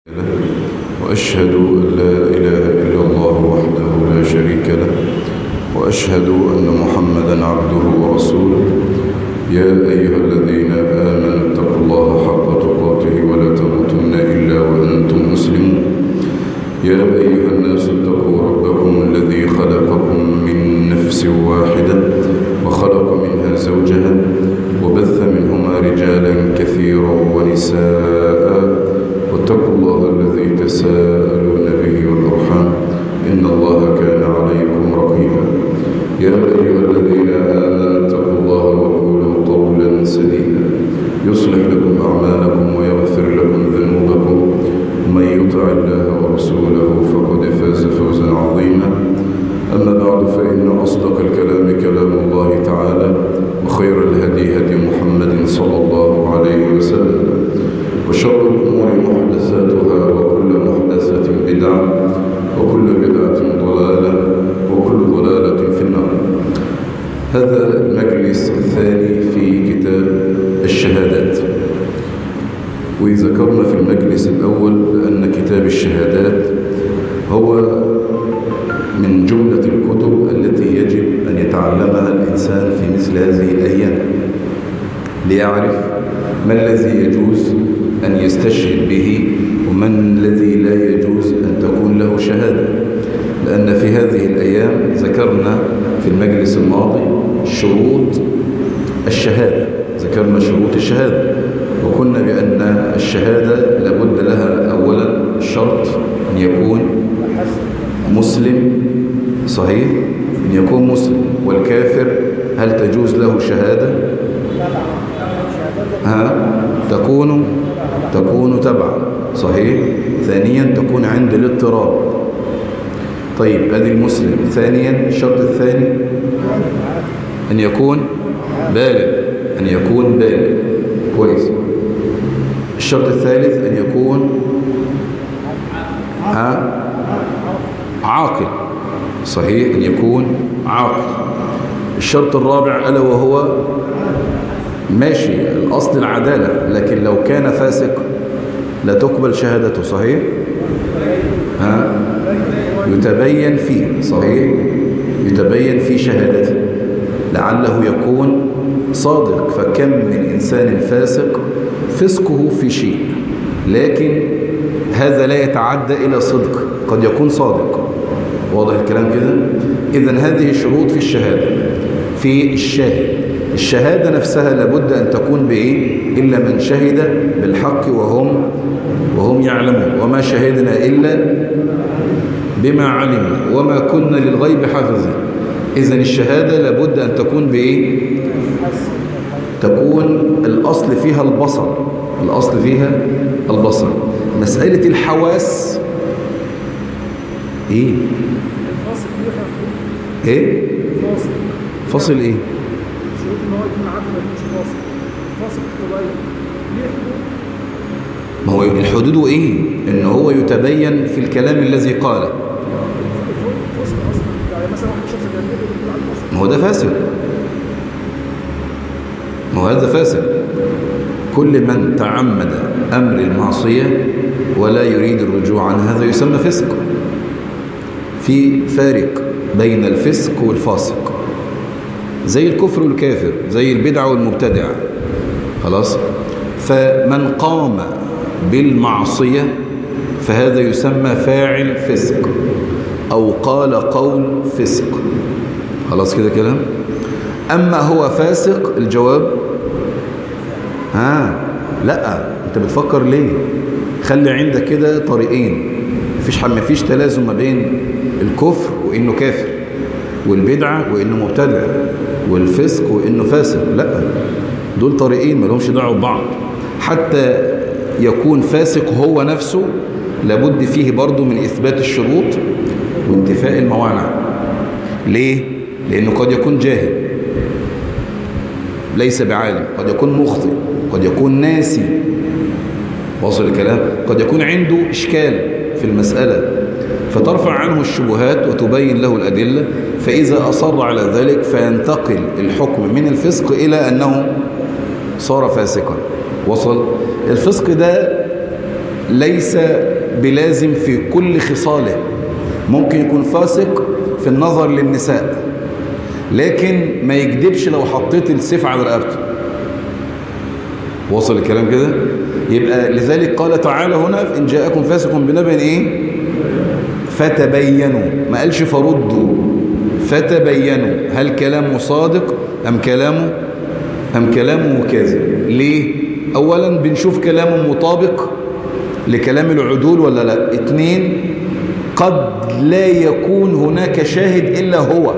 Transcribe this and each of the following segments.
وأشهد أن لا إله إلا الله وحده لا شريك له وأشهد أن محمدا عبده ورسوله. يا أيها الذين آمنوا اتقوا الله حق تقاته ولا تموتن إلا وأنتم مسلمون. يا أيها الناس اتقوا ربكم الذي خلقكم من نفس واحدة وخلق منها زوجها وبث منهما رجالا كثيرا ونساء واتقوا الله الذي تساءلون به والأرحام إن الله كان عليكم رقيبا. يا أيها الذين آمنوا اتقوا الله وقولوا قولا سديدا يصلح لكم أعمالكم ويغفر لكم ذنوبكم ومن يطع الله ورسوله فقد فاز فوزا عظيما. أما بعد فإن أصدق الكلام كلام الله تعالى وخير الهدي هدي محمد صلى الله عليه وسلم وشر الأمور محدثاتها وكل محدثة بدعة وكل بدعة ضلالة وكل ضلالة في النار. هذا المجلس الثاني في كتاب الشهادات، وذكرنا في المجلس الأول بأن كتاب الشهادات هو من جملة الكتب التي يجب أن يتعلمها الإنسان في مثل هذه الأيام ليعرف ما الذي يجوز أن يستشهد به وما الذي لا يجوز أن تكون له شهادة. لأن في هذه الأيام ذكرنا في المجلس الماضي شروط الشهادة، ذكرنا شروط الشهادة وقلنا بأن الشهادة لابد لها أولا الشرط أن يكون مسلم، صحيح، أن يكون مسلم. والكافر هل تجوز له شهادة؟ تكون تبعا، صحيح. ثانيا تكون عند الاضطراب. طيب ادي المسلم. ثانيا الشرط الثاني أن يكون بالغ، كويس. الشرط الثالث أن يكون عاقل، صحيح، أن يكون عاقل. الشرط الرابع ألا وهو ماشي الأصل العدالة، لكن لو كان فاسق لا تقبل شهادته، صحيح. يتبين فيه، صحيح، يتبين في شهادته لعله يكون صادق. فكم من إنسان فاسق فسقه في شيء لكن هذا لا يتعدى إلى صدق، قد يكون صادق. واضح الكلام كده؟ إذن هذه الشروط في الشهادة. في الشهادة نفسها لابد أن تكون بإيه؟ إلا من شهد بالحق وهم يعلمون وما شهدنا إلا بما علمنا وما كنا للغيب حافظين. إذن الشهادة لابد أن تكون بإيه؟ تكون الأصل فيها البصر. مسألة الحواس إيه؟ فاصل إيه؟ ما هو الحدود إيه؟ إن هو يتبين في الكلام الذي قاله. ما هو ده فاسد، ما هو هذا فاسد. كل من تعمد أمر المعصية ولا يريد الرجوع عن هذا يسمى فسق. في فارق بين الفسق والفاسق، زي الكفر والكافر، زي البدع والمبتدع، خلاص. فمن قام بالمعصية فهذا يسمى فاعل فسق أو قال قول فسق، خلاص كده كلام. أما هو فاسق الجواب لا، أنت بتفكر ليه؟ خلي عندك كده طريقين، مفيش تلازم ما بين الكفر وإنه كافر والبدعة وإنه مبتدع والفسق وإنه فاسق، لا، دول طريقين ما لهمش دعوه ببعض. حتى يكون فاسق هو نفسه لابد فيه برضه من إثبات الشروط وانتفاء الموانع. ليه؟ لأنه قد يكون جاهل ليس بعالم، قد يكون مخطئ، قد يكون ناسي، واصل الكلام، قد يكون عنده إشكال في المسألة فترفع عنه الشبهات وتبين له الأدلة، فإذا أصر على ذلك فينتقل الحكم من الفسق إلى أنه صار فاسقا. وصل الفسق ده ليس بلازم في كل خصاله. ممكن يكون فاسق في النظر للنساء، لكن ما يكذبش لو حطيت السيف على رقبته. وصل الكلام كده؟ يبقى لذلك قال تعالى هنا إن جاءكم فاسق بنبأ إيه؟ فتبينوا، ما قالش فردوا، فتبينوا هل كلامه صادق أم كلامه كاذب. ليه؟ أولا بنشوف كلامه مطابق لكلام العدول ولا لا. 2 قد لا يكون هناك شاهد إلا هو.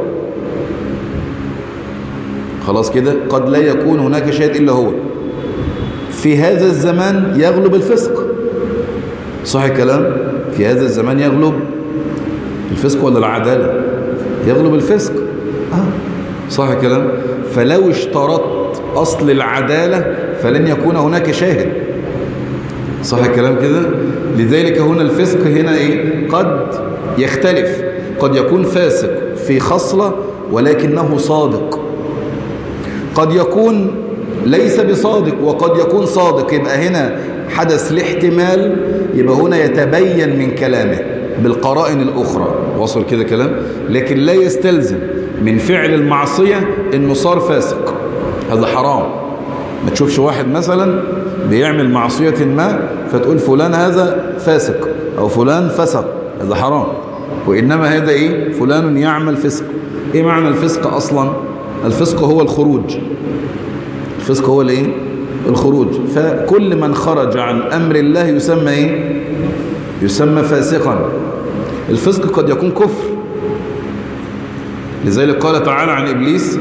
خلاص كده، قد لا يكون هناك شاهد إلا هو. في هذا الزمان يغلب الفسق، صح الكلام؟ في هذا الزمان يغلب الفسق ولا العدالة؟ يغلب الفسق، صح الكلام؟ فلو اشترطت أصل العدالة فلن يكون هناك شاهد، صح الكلام كده؟ لذلك هنا الفسق هنا إيه؟ قد يختلف، قد يكون فاسق في خصلة ولكنه صادق، قد يكون ليس بصادق وقد يكون صادق. يبقى هنا حدث الاحتمال، يبقى هنا يتبين من كلامه بالقرائن الأخرى. وصل كده كلام؟ لكن لا يستلزم من فعل المعصية إنه صار فاسق، هذا حرام. ما تشوفش واحد مثلا بيعمل معصية ما فتقول فلان هذا فاسق أو فلان فسق، هذا حرام. وإنما هذا إيه؟ فلان يعمل فسق. إيه معنى الفسق أصلا؟ الفسق هو الخروج، الفسق هو الايه؟ الخروج. فكل من خرج عن أمر الله يسمى ايه؟ يسمى فاسقا. الفسق قد يكون كفر، لذلك قال تعالى عن إبليس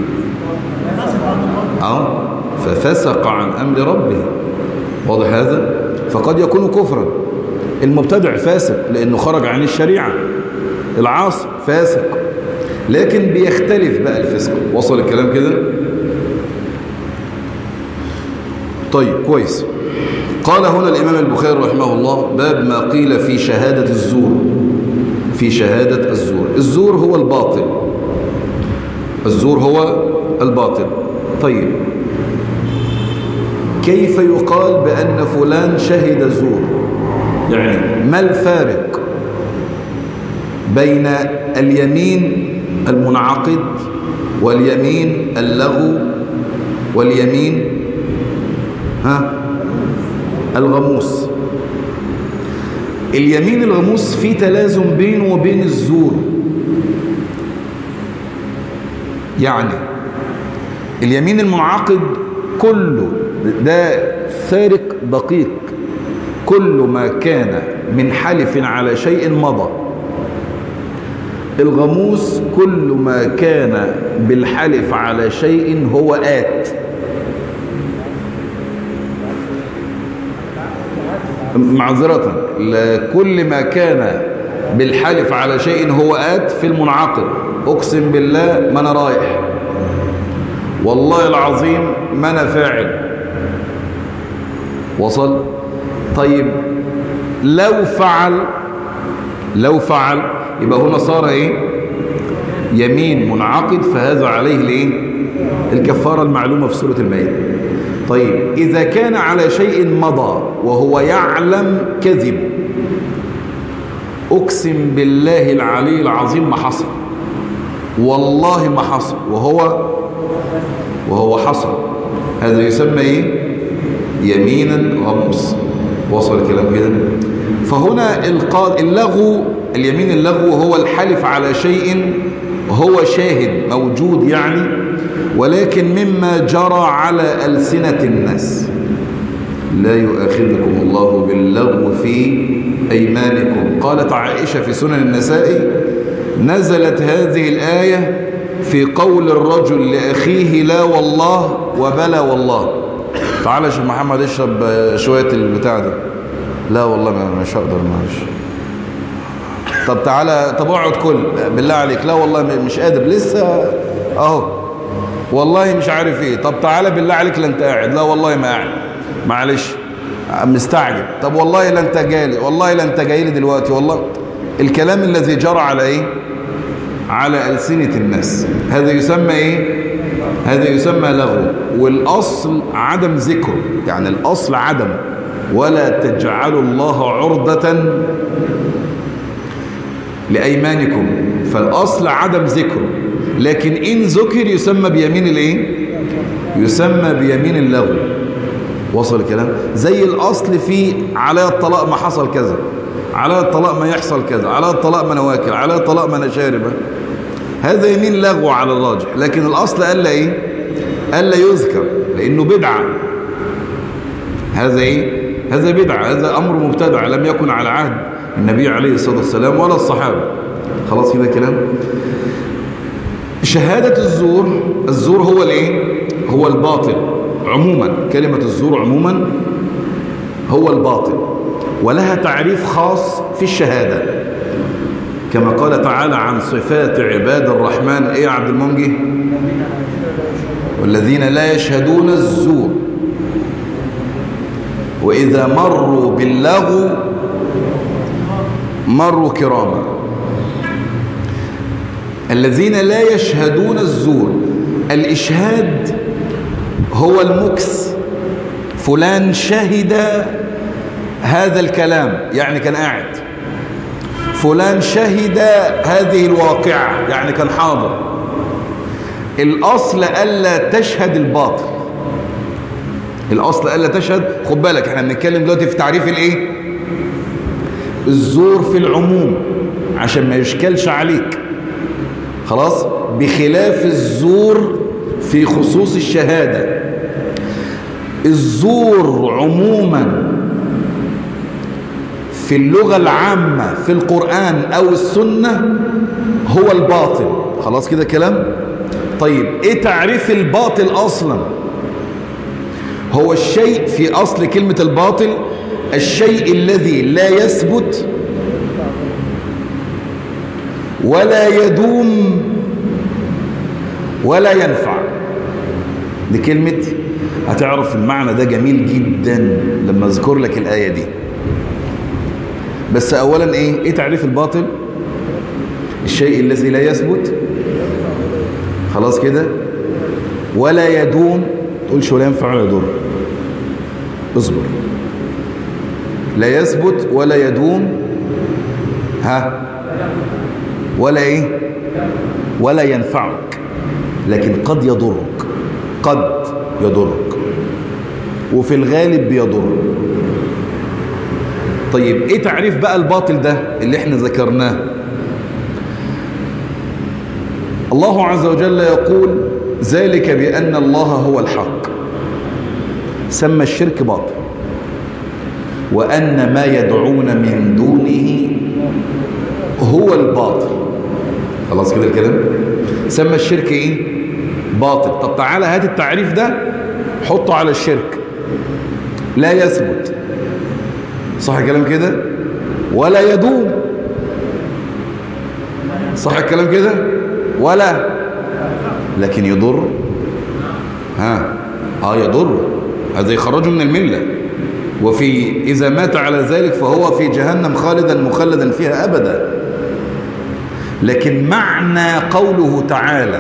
ففسق عن أمر ربه. واضح هذا؟ فقد يكون كفرا. المبتدع فاسق لأنه خرج عن الشريعة، العاصي فاسق، لكن بيختلف بقى الفسق. وصل الكلام كده؟ طيب كويس. قال هنا الإمام البخاري رحمه الله باب ما قيل في شهادة الزور. في شهادة الزور، الزور هو الباطل، الزور هو الباطل. طيب كيف يقال بأن فلان شهد زور؟ يعني ما الفارق بين اليمين المنعقد واليمين اللغو واليمين الغموس؟ اليمين الغموس في تلازم بينه وبين الزور. يعني اليمين المنعقد كله ده فارق دقيق، كل ما كان من حلف على شيء مضى. الغموس كل ما كان بالحلف على شيء هو آت. معذرة، كل ما كان بالحلف على شيء هو آت في المنعقد. أقسم بالله ما أنا رايح، والله العظيم ما أنا فاعل. وصل؟ طيب لو فعل يبقى هنا صار ايه؟ يمين منعقد، فهذا عليه الايه؟ الكفارة المعلومة في سورة المائدة. طيب إذا كان على شيء مضى وهو يعلم كذب، أقسم بالله العلي العظيم ما حصل، والله ما حصل، وهو حصل، هذا يسمى ايه؟ يمينا غموس. وصل الكلام كده؟ فهنا اللغو، اليمين اللغو هو الحلف على شيء هو شاهد موجود يعني، ولكن مما جرى على ألسنة الناس. لا يؤاخذكم الله باللغو في أيمانكم. قالت عائشة في سنن النسائي: نزلت هذه الآية في قول الرجل لأخيه لا والله وبلا والله. تعالى يا شيخ محمد اشرب شوية البتاع ده. لا والله مش هقدر، معلش. طب تعالى، طب اقعد كل بالله عليك. لا والله مش قادر لسه اهو، والله مش عارف ايه. طب تعالى بالله عليك، لا انت قاعد. لا والله ما قاعد، معلش مستعجل. طب والله لا انت جالي، والله لا انت جاي لي دلوقتي، والله. الكلام الذي جرى على ايه؟ على ألسنة الناس، هذا يسمى ايه؟ هذا يسمى لغو. والاصل عدم ذكره، يعني الاصل عدم، ولا تجعلوا الله عرضة لأيمانكم، فالأصل عدم ذكره، لكن إن ذكر يسمى بيمين الإيه؟ يسمى بيمين اللغو. وصل الكلام؟ زي الأصل في على الطلاق ما حصل كذا، على الطلاق ما يحصل كذا، على الطلاق ما نواكل، على الطلاق ما نشارب، هذا يمين لغو على الراجح، لكن الأصل ألا إيه؟ ألا يذكر، لأنه بدعة. هذا إيه؟ هذا بدعة، هذا أمر مبتدع لم يكن على عهد النبي عليه الصلاة والسلام ولا الصحابة. خلاص كده كلام. شهادة الزور، الزور هو الإيه؟ هو الباطل عموما، كلمة الزور عموما هو الباطل، ولها تعريف خاص في الشهادة، كما قال تعالى عن صفات عباد الرحمن. إيه يا عبد المنجي؟ والذين لا يشهدون الزور وإذا مروا باللغو مروا كراما. الذين لا يشهدون الزور، الإشهاد هو المكس، فلان شهد هذا الكلام يعني كان قاعد، فلان شهد هذه الواقعة يعني كان حاضر. الأصل ألا تشهد الباطل، الأصل ألا تشهد. خد بالك احنا بنتكلم دلوقتي في تعريف الايه؟ الزور في العموم عشان ما يشكلش عليك، خلاص، بخلاف الزور في خصوص الشهادة. الزور عموما في اللغة العامة في القرآن أو السنة هو الباطل. خلاص كده كلام. طيب ايه تعريف الباطل أصلا؟ هو الشيء في أصل كلمة الباطل الشيء الذي لا يثبت ولا يدوم ولا ينفع. دي كلمة، هتعرف المعنى ده جميل جدا لما اذكر لك الآية دي. بس أولا ايه تعريف الباطل؟ الشيء الذي لا يثبت، خلاص كده، ولا يدوم. تقولش ولا ينفع ولا يضر، اصبر. لا يثبت ولا يدوم، ولا ايه؟ ولا ينفعك، لكن قد يضرك، قد يضرك، وفي الغالب بيضر. طيب ايه تعريف بقى الباطل ده اللي احنا ذكرناه؟ الله عز وجل يقول ذلك بأن الله هو الحق، سمى الشرك باطل، وأن ما يدعون من دونه هو الباطل. خلاص كده الكلام. سمى الشرك ايه؟ باطل. طب تعالى هات التعريف ده حطه على الشرك. لا يثبت، صح الكلام كده، ولا يدوم، صح الكلام كده، ولا، لكن يضر. يضر، هذا يخرجه من الملة، وفي إذا مات على ذلك فهو في جهنم خالدا مخلدا فيها أبدا. لكن معنى قوله تعالى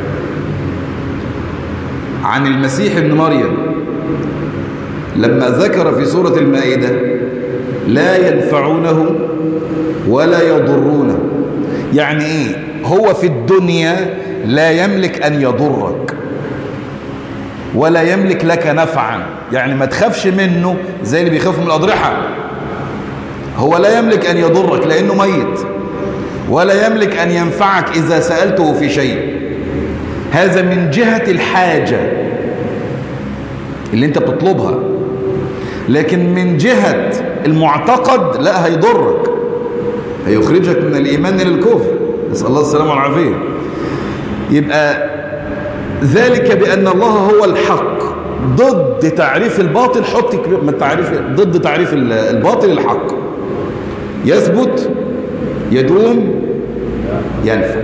عن المسيح ابن مريم لما ذكر في سورة المائدة لا ينفعونه ولا يضرونه، يعني ايه؟ هو في الدنيا لا يملك أن يضرك ولا يملك لك نفعا، يعني ما تخافش منه زي اللي بيخاف من الأضرحة. هو لا يملك أن يضرك لأنه ميت، ولا يملك أن ينفعك إذا سألته في شيء. هذا من جهة الحاجة اللي انت بتطلبها، لكن من جهة المعتقد لا، هيضرك، هيخرجك من الإيمان إلى الكفر، نسأل الله السلامة والعافية. يبقى ذلك بأن الله هو الحق، ضد تعريف الباطل حط تعريف ضد تعريف الباطل الحق. يثبت، يدوم، ينفع.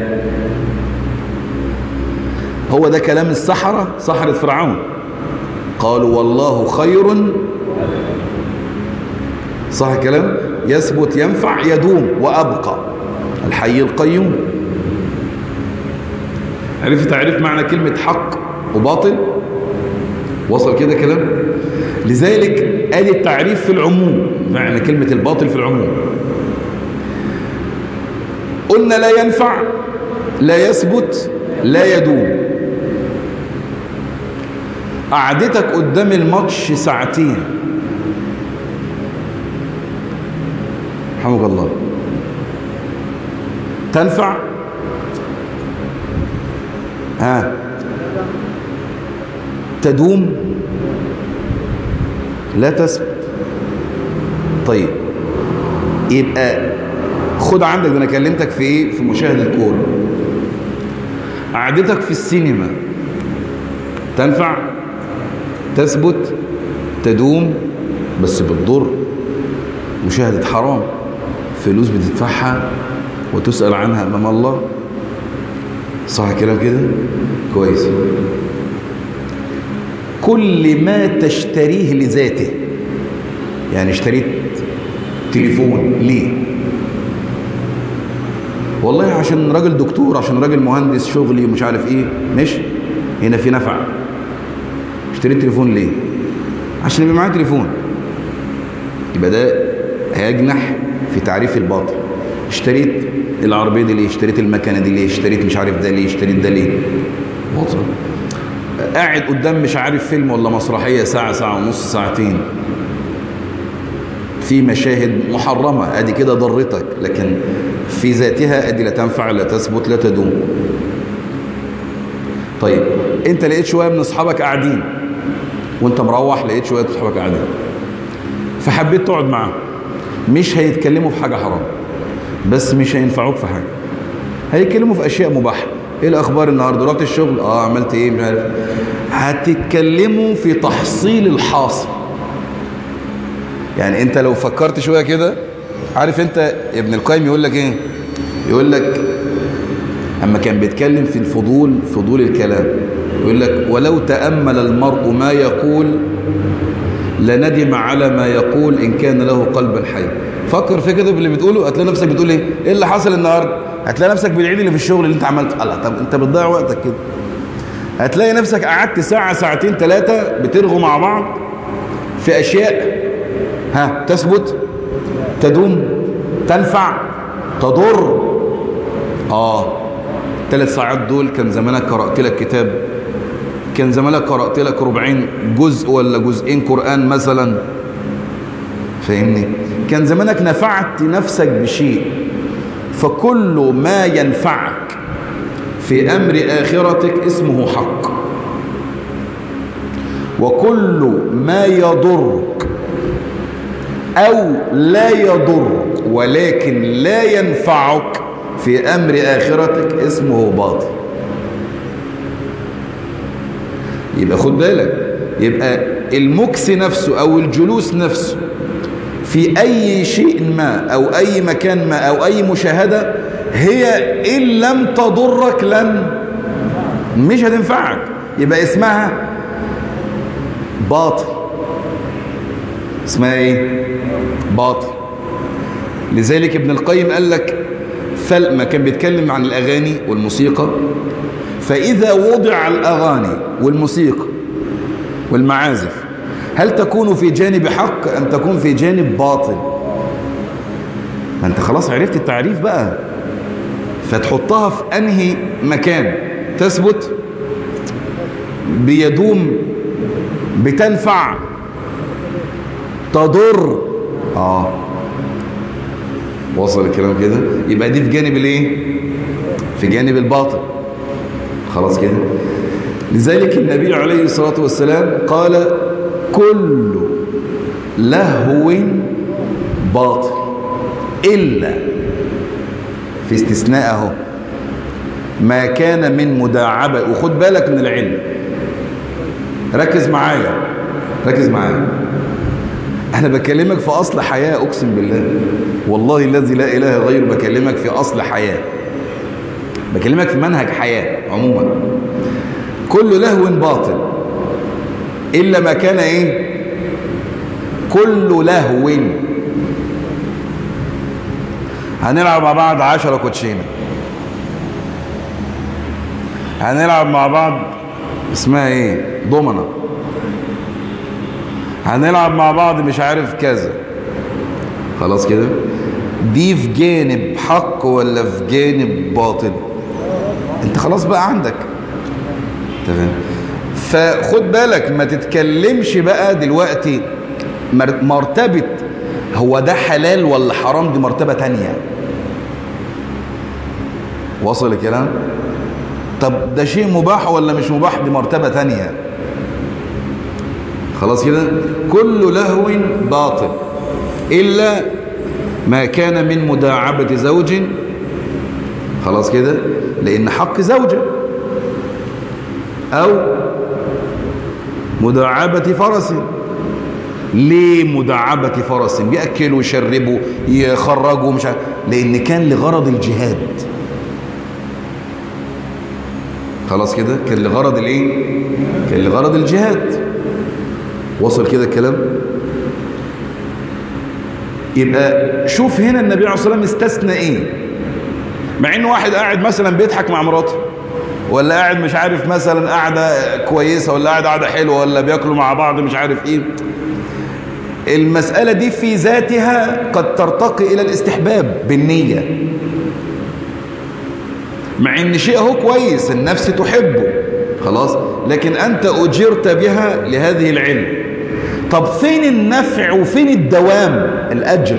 هو ده كلام السحرة، سحرة فرعون، قالوا والله خير، صح الكلام، يثبت، ينفع، يدوم، وأبقى، الحي القيوم. عرفت تعريف معنى كلمة حق وباطل؟ وصل كده كلام. لذلك ادي التعريف في العموم، معنى كلمة الباطل في العموم. قلنا لا ينفع، لا يثبت، لا يدوم. قعدتك قدام الماتش ساعتين رحمك الله تنفع؟ تدوم؟ لا تثبت. طيب يبقى خد عندك، ده انا كلمتك في ايه؟ في مشاهدة الكورة. قعدتك في السينما تنفع، تثبت، تدوم، بس بتضر. مشاهدة حرام، فلوس بتدفعها وتسأل عنها امام الله. صح الكلام كده؟ كويس. كل ما تشتريه لذاته، يعني اشتريت تليفون ليه؟ والله عشان راجل دكتور، عشان راجل مهندس شغلي ومش عارف ايه، ماشي، هنا في نفع. اشتريت تليفون ليه؟ عشان يبقى معايا تليفون. يبقى ده هيجنح في تعريف الباطل. اشتريت العربية دي ليه؟ اشتريت المكنة دي ليه؟ اشتريت مش عارف ده ليه؟ اشتريت ده ليه؟ باطل. قاعد قدام مش عارف فيلم ولا مسرحية ساعة، ساعة ونص، ساعتين، في مشاهد محرمة، ادي كده ضرتك، لكن في ذاتها ادي لا تنفع، لا تثبت، لا تدوم. طيب انت لقيت شوية من اصحابك قاعدين، وانت مروح لقيت شوية من اصحابك قاعدين، فحبيت تقعد معاهم. مش هيتكلموا في حاجة حرام، بس مش هينفعوك في حاجة. هيتكلموا في اشياء مباحة. ايه الاخبار النهارده؟ رحت الشغل؟ عملت ايه؟ مش عارف. هتتكلموا في تحصيل الحاصل. يعني انت لو فكرت شويه كده، عارف انت ابن القيم يقول لك ايه؟ يقول لك اما كان بيتكلم في الفضول، فضول الكلام، يقول لك ولو تأمل المرء ما يقول لندم على ما يقول ان كان له قلبا حي. فكر في كده باللي بتقوله، هتلاقي نفسك بتقول ايه؟ ايه اللي حصل النهارده؟ هتلاقي نفسك بالعيد اللي في الشغل اللي انت عملته. الله، طب انت بتضيع وقتك كده. هتلاقي نفسك قعدت ساعة، ساعتين، 3 بترغوا مع بعض في اشياء تثبت، تدوم، تنفع، تضر. 3 ساعات دول كان زمانك قرأت لك كتاب، كان زمانك قرأت لك 40 جزء ولا جزئين قرآن مثلا، فاهمني؟ كان زمانك نفعت نفسك بشيء. فكل ما ينفعك في أمر آخرتك اسمه حق، وكل ما يضرك أو لا يضرك ولكن لا ينفعك في أمر آخرتك اسمه باطل. يبقى خد بالك، يبقى المكس نفسه أو الجلوس نفسه في أي شيء ما أو أي مكان ما أو أي مشاهدة، هي إن لم تضرك مش هتنفعك، يبقى اسمها باطل. اسمها ايه؟ باطل. لذلك ابن القيم قال لك فلما كان بيتكلم عن الأغاني والموسيقى، فإذا وضع الأغاني والموسيقى والمعازف، هل تكون في جانب حق أم تكون في جانب باطل؟ ما انت خلاص عرفت التعريف بقى، فتحطها في أنهي مكان؟ تثبت، بيدوم، بتنفع، تضر. وصل الكلام كده؟ يبقى دي في جانب الايه؟ في جانب الباطل. خلاص كده؟ لذلك النبي عليه الصلاة والسلام قال كل لهو باطل إلا، في استثناء اهو، ما كان من مداعبة. وخد بالك من العلم، ركز معايا، ركز معايا. انا بكلمك في اصل حياة، اقسم بالله والله الذي لا اله غيره، بكلمك في اصل حياة، بكلمك في منهج حياة عموما. كل لهو باطل الا ما كان ايه؟ كل لهو. هنلعب مع بعض 10 كوتشينة، هنلعب مع بعض اسمها ايه؟ ضمنة، هنلعب مع بعض مش عارف كذا، خلاص كده. دي في جانب حق ولا في جانب باطل؟ انت خلاص بقى عندك، تمام. فخد بالك ما تتكلمش بقى دلوقتي مرتبة هو ده حلال ولا حرام، دي مرتبة تانية. وصل الكلام؟ طب ده شيء مباح ولا مش مباح، دي مرتبة تانية. خلاص كده. كل لهو باطل إلا ما كان من مداعبة زوج، خلاص كده، لأن حق زوجة، أو مداعبة فرس. ليه مداعبة فرس؟ بيأكلوا ويشربوا يخرجوا مش عارف، لأن كان لغرض الجهاد. خلاص كده، كان لغرض الايه؟ كان لغرض الجهاد. وصل كده الكلام؟ يبقى شوف هنا النبي عليه الصلاة والسلام استثنى ايه؟ مع ان واحد قاعد مثلا بيضحك مع مراته، ولا قاعد مش عارف مثلا قاعدة كويسة، ولا قاعدة حلوة، ولا بياكلوا مع بعض مش عارف ايه، المسألة دي في ذاتها قد ترتقي إلى الاستحباب بالنية، مع ان شيء هو كويس النفس تحبه، خلاص، لكن أنت أجرت بها لهذه العلم. طب فين النفع وفين الدوام الأجر؟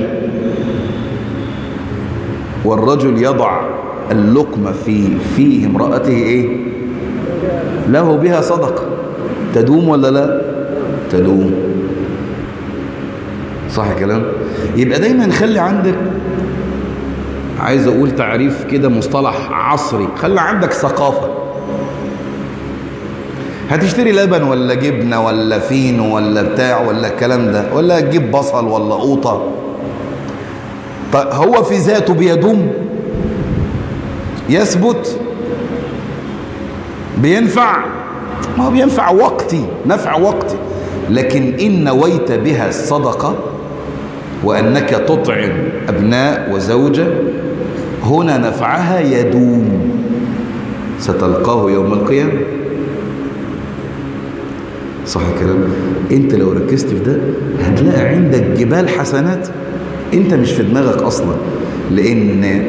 والرجل يضع اللقمة في فيه امرأته ايه؟ له بها صدقة، تدوم ولا لا؟ تدوم. صح كلام؟ يبقى دايما خلي عندك، عايز اقول تعريف كده مصطلح عصري، خلي عندك ثقافة. هتشتري لبن ولا جبنة ولا فينو ولا بتاع ولا الكلام ده، ولا تجيب بصل ولا قوطة، طيب هو في ذاته بيدوم؟ يثبت؟ بينفع؟ ما هو بينفع وقتي، نفع وقتي، لكن إن نويت بها الصدقة وأنك تطعم أبناء وزوجة، هنا نفعها يدوم، ستلقاه يوم القيامة. صح الكلام؟ انت لو ركزت في ده هتلاقي عندك جبال حسنات انت مش في دماغك اصلا، لان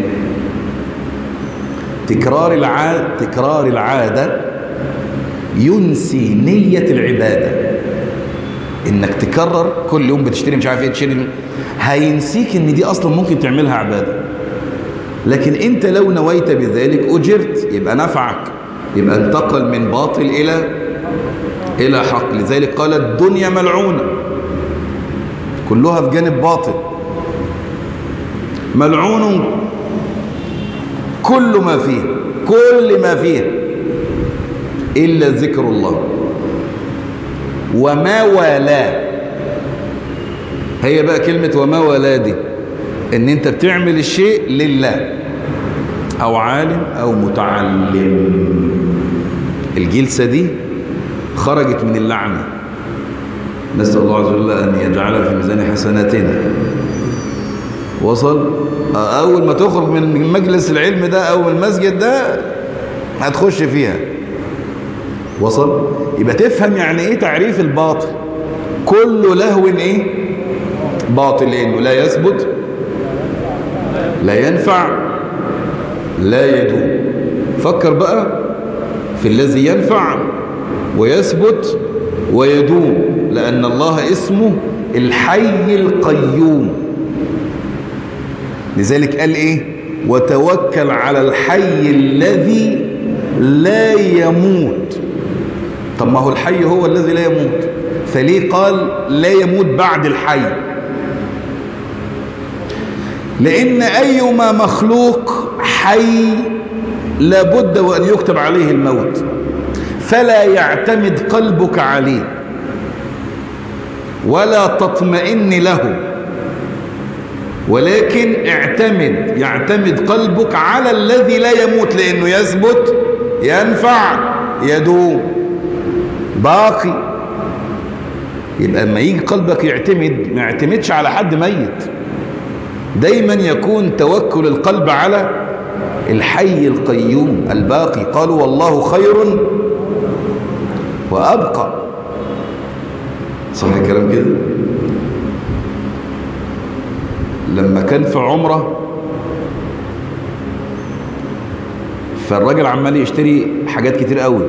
تكرار العادة ينسي نية العبادة. انك تكرر كل يوم بتشتري مش عارف ايه، تشتري، هينسيك ان دي اصلا ممكن تعملها عبادة. لكن انت لو نويت بذلك اجرت، يبقى نفعك، يبقى انتقل من باطل الى حق. لذلك قال الدنيا ملعونة، كلها في جانب باطل، ملعون كل ما فيه إلا ذكر الله وما والاه. هي بقى كلمة وما والاه دي، ان انت بتعمل الشيء لله، او عالم او متعلم. الجلسة دي خرجت من اللعنة، نسأل الله عز وجل أن يجعلها في ميزان حسناتنا. وصل؟ أول ما تخرج من مجلس العلم ده أو المسجد ده هتخش فيها. وصل؟ يبقى تفهم يعني إيه تعريف الباطل. كل لهو إيه؟ باطل، لأنه لا يثبت، لا ينفع، لا يدوم. فكر بقى في الذي ينفع ويثبت ويدوم، لأن الله اسمه الحي القيوم. لذلك قال إيه؟ وتوكل على الحي الذي لا يموت. طب ما هو الحي هو الذي لا يموت، فليه قال لا يموت بعد الحي؟ لأن أيما مخلوق حي لابد وأن يكتب عليه الموت، فلا يعتمد قلبك عليه ولا تطمئن له، ولكن يعتمد قلبك على الذي لا يموت، لأنه يثبت، ينفع، يدوم، باقي. يبقى لما يجي قلبك يعتمد، ما يعتمدش على حد ميت، دايما يكون توكل القلب على الحي القيوم الباقي. قالوا والله خير وأبقى. صح الكلام كده؟ لما كان في عمرة فالراجل عمال يشتري حاجات كتير قوي،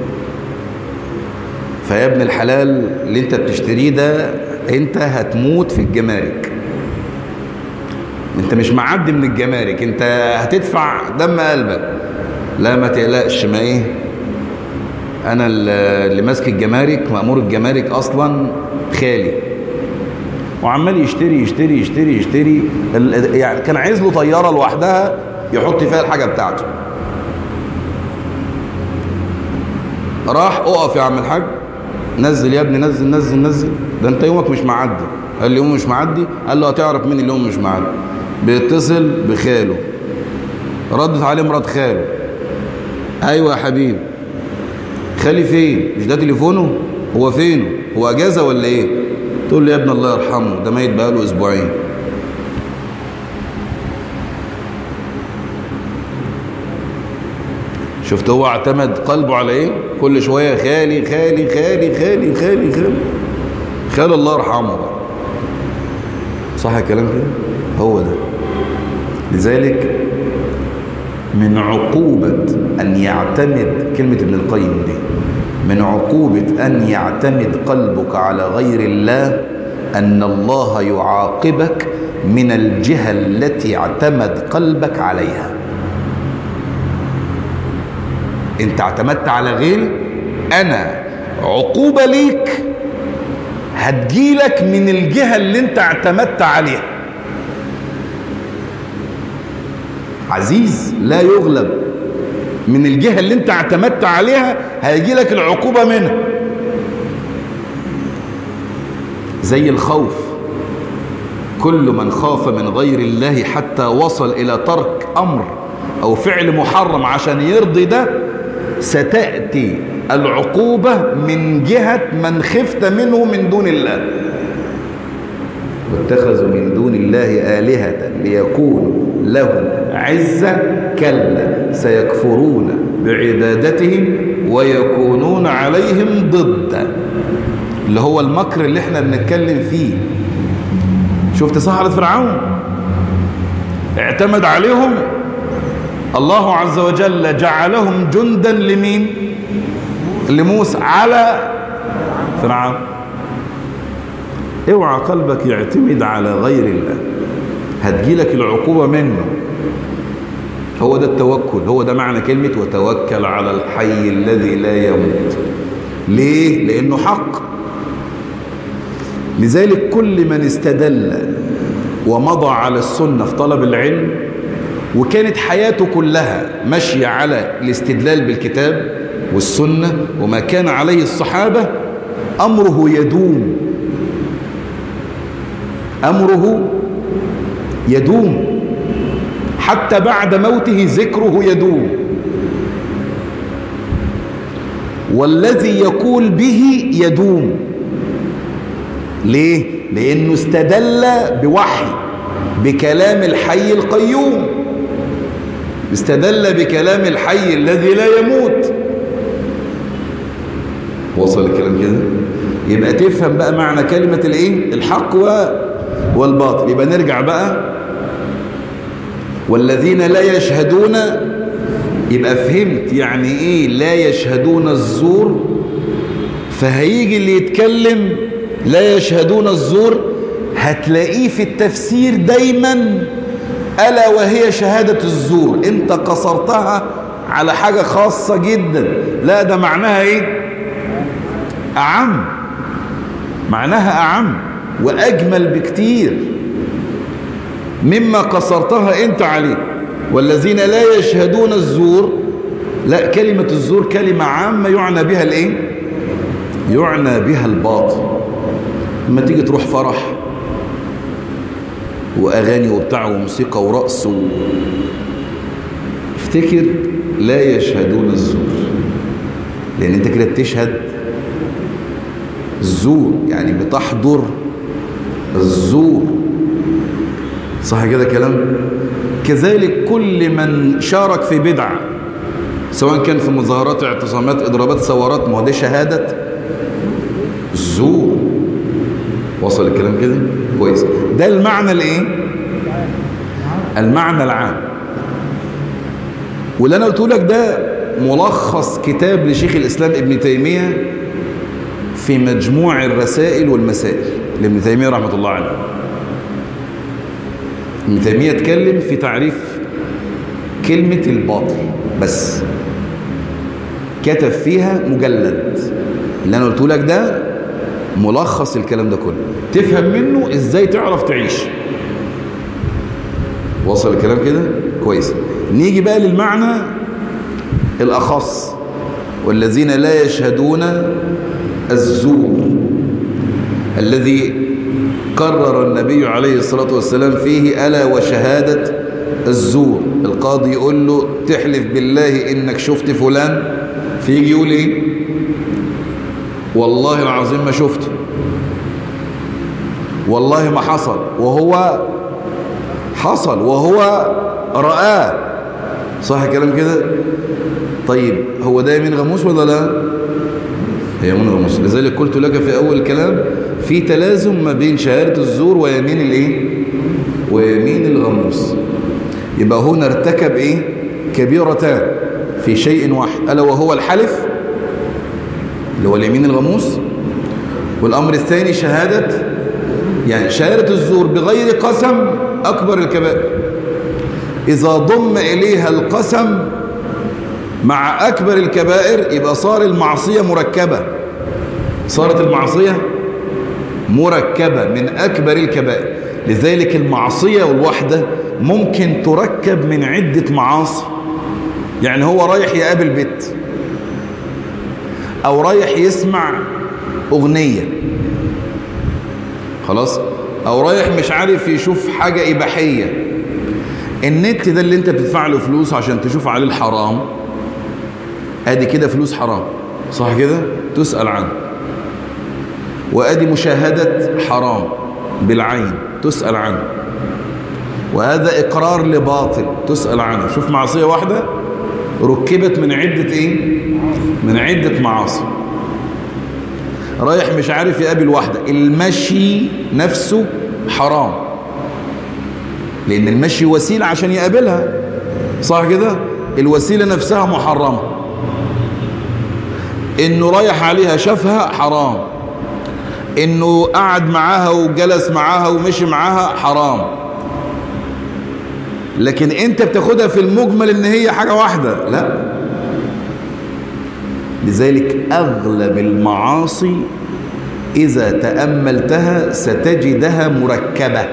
فيا ابن الحلال اللي انت بتشتريه ده انت هتموت في الجمارك، انت مش معدي من الجمارك، انت هتدفع دم قلبك. لا ما تقلقش، ما ايه، انا اللي ماسك الجمارك، مأمور الجمارك اصلا خالي. وعمال يشتري يشتري يشتري يشتري، يعني كان عايز له طيارة لوحدها يحط فيها الحاجة بتاعته. راح اقف يا عم الحاج، نزل يا ابني، نزل نزل نزل، ده انت يومك مش معدي. قال لي يوم مش معدي؟ قال له هتعرف مين اليوم مش معدي. بيتصل بخاله، ردت عليه مرات خاله، ايوه يا حبيبي، خالي فين؟ مش ده تليفونه؟ هو فين؟ هو اجازه ولا ايه؟ تقول لي يا ابن الله يرحمه ده ميت بقاله اسبوعين. شفت هو اعتمد قلبه على ايه؟ كل شويه خالي خالي خالي خالي خالي خالي خالي، الله يرحمه بقى. صح الكلام كده؟ هو ده. لذلك من عقوبة أن يعتمد، كلمة ابن القيم دي، من عقوبة أن يعتمد قلبك على غير الله أن الله يعاقبك من الجهة التي اعتمد قلبك عليها. انت اعتمدت على غيري، أنا عقوبة ليك هتجيلك من الجهة اللي انت اعتمدت عليها. عزيز لا يغلب، من الجهة اللي انت اعتمدت عليها هيجي لك العقوبة منها. زي الخوف، كل من خاف من غير الله حتى وصل إلى ترك أمر أو فعل محرم عشان يرضي ده، ستأتي العقوبة من جهة من خفت منه من دون الله. واتخذوا من دون الله آلهة ليكونوا لهم عزة، كلا سيكفرون بعبادتهم ويكونون عليهم ضدا، اللي هو المكر اللي احنا بنتكلم فيه. شفت سحرة فرعون؟ اعتمد عليهم، الله عز وجل جعلهم جندا لمين؟ لموسى على فرعون. اوعى قلبك يعتمد على غير الله، هتجيلك العقوبة منه. هو ده التوكل، هو ده معنى كلمة وتوكل على الحي الذي لا يموت. ليه؟ لأنه حق. لذلك كل من استدل ومضى على السنة في طلب العلم وكانت حياته كلها ماشية على الاستدلال بالكتاب والسنة وما كان عليه الصحابة، أمره يدوم، أمره يدوم حتى بعد موته، ذكره يدوم. والذي يقول به يدوم. ليه؟ لأنه استدل بوحي، بكلام الحي القيوم، استدل بكلام الحي الذي لا يموت. وصل الكلام كده؟ يبقى تفهم بقى معنى كلمة الايه؟ الحق والباطل. يبقى نرجع بقى، والذين لا يشهدون، يبقى فهمت يعني ايه لا يشهدون الزور. فهيجي اللي يتكلم لا يشهدون الزور هتلاقيه في التفسير دايما ألا وهي شهادة الزور. انت قصرتها على حاجة خاصة جدا، لا ده معناها ايه؟ أعم، معناها أعم وأجمل بكتير مما قصرتها انت عليه. والذين لا يشهدون الزور، لا، كلمة الزور كلمة عامة يعنى بها الايه؟ يعنى بها الباطل. لما تيجي تروح فرح واغاني وبتاع وموسيقى ورقص افتكر لا يشهدون الزور، لان انت كده بتشهد الزور، يعني بتحضر الزور. صح كده كلام؟ كذلك كل من شارك في بدعة، سواء كان في مظاهرات، اعتصامات، اضرابات، ثورات، ما هو ده شهادة الزور. وصل الكلام كده كويس. ده المعنى الايه؟ المعنى العام. واللي انا قلت لك ده ملخص كتاب لشيخ الاسلام ابن تيمية في مجموع الرسائل والمسائل لابن تيمية رحمة الله عليه. ابن تيمية اتكلم في تعريف كلمة الباطل بس، كتب فيها مجلد. اللي انا قلت لك ده ملخص الكلام ده كله، تفهم منه ازاي تعرف تعيش. وصل الكلام كده كويس. نيجي بقى للمعنى الأخص، والذين لا يشهدون الزور، الذي قرر النبي عليه الصلاة والسلام فيه ألا وشهادة الزور. القاضي يقول له تحلف بالله إنك شفت فلان، فيجي يقول إيه؟ والله العظيم ما شفته، والله ما حصل، وهو حصل وهو رآه. صح الكلام كده؟ طيب هو ده يمين غموس ولا لا؟ هي يمين غموس. لذلك قلت لك في أول الكلام في تلازم ما بين شهادة الزور ويمين الايه؟ ويمين الغموس. يبقى هنا ارتكب ايه؟ كبيرتان في شيء واحد، ألا وهو الحلف اللي هو اليمين الغموس، والأمر الثاني شهادة، يعني شهادة الزور بغير قسم أكبر الكبائر. إذا ضم إليها القسم مع أكبر الكبائر يبقى صار المعصية مركبة، صارت المعصية مركبة من أكبر الكبائر. لذلك المعصية والوحدة ممكن تركب من عدة معاصي. يعني هو رايح يقابل بيت، أو رايح يسمع أغنية، خلاص، أو رايح مش عارف يشوف حاجة إباحية. النت ده اللي انت بتدفع له فلوس عشان تشوف عليه الحرام، ادي كده فلوس حرام، صح كده؟ تسأل عنه. وادي مشاهدة حرام بالعين، تسأل عنه. وهذا اقرار لباطل، تسأل عنه. شوف معصية واحدة ركبت من عدة ايه؟ من عدة معاصي. رايح مش عارف يقابل واحدة، المشي نفسه حرام، لأن المشي وسيلة عشان يقابلها، صح كده؟ الوسيلة نفسها محرمة. إنه رايح عليها شافها حرام، إنه قعد معاها وجلس معاها ومشي معاها حرام. لكن أنت بتاخدها في المجمل إن هي حاجة واحدة، لا. لذلك أغلب المعاصي إذا تأملتها ستجدها مركبة.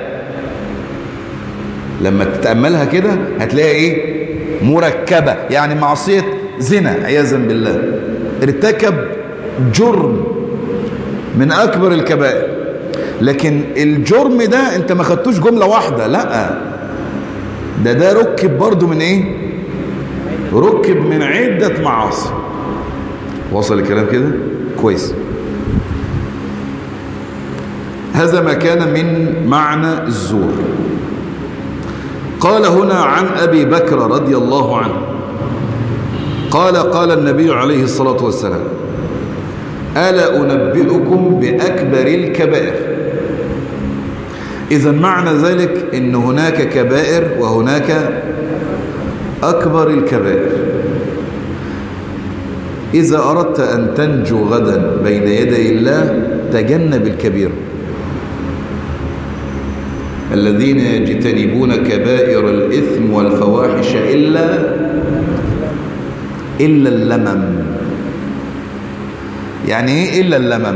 لما تتأملها كده هتلاقي ايه؟ مركبة. يعني معصية زنا عياذا بالله، ارتكب جرم من أكبر الكبائر، لكن الجرم ده انت ما خدتوش جملة واحدة، لا، ده ركب برضو من ايه؟ ركب من عدة معاصي. وصل الكلام كده؟ كويس. هذا ما كان من معنى الزور. قال هنا عن أبي بكر رضي الله عنه قال قال النبي عليه الصلاة والسلام ألا أنبئكم بأكبر الكبائر. إذا معنى ذلك إن هناك كبائر وهناك أكبر الكبائر. إذا أردت أن تنجو غدا بين يدي الله تجنب الكبير. الذين يجتنبون كبائر الإثم والفواحش إلا اللمم. يعني إيه إلا اللمم؟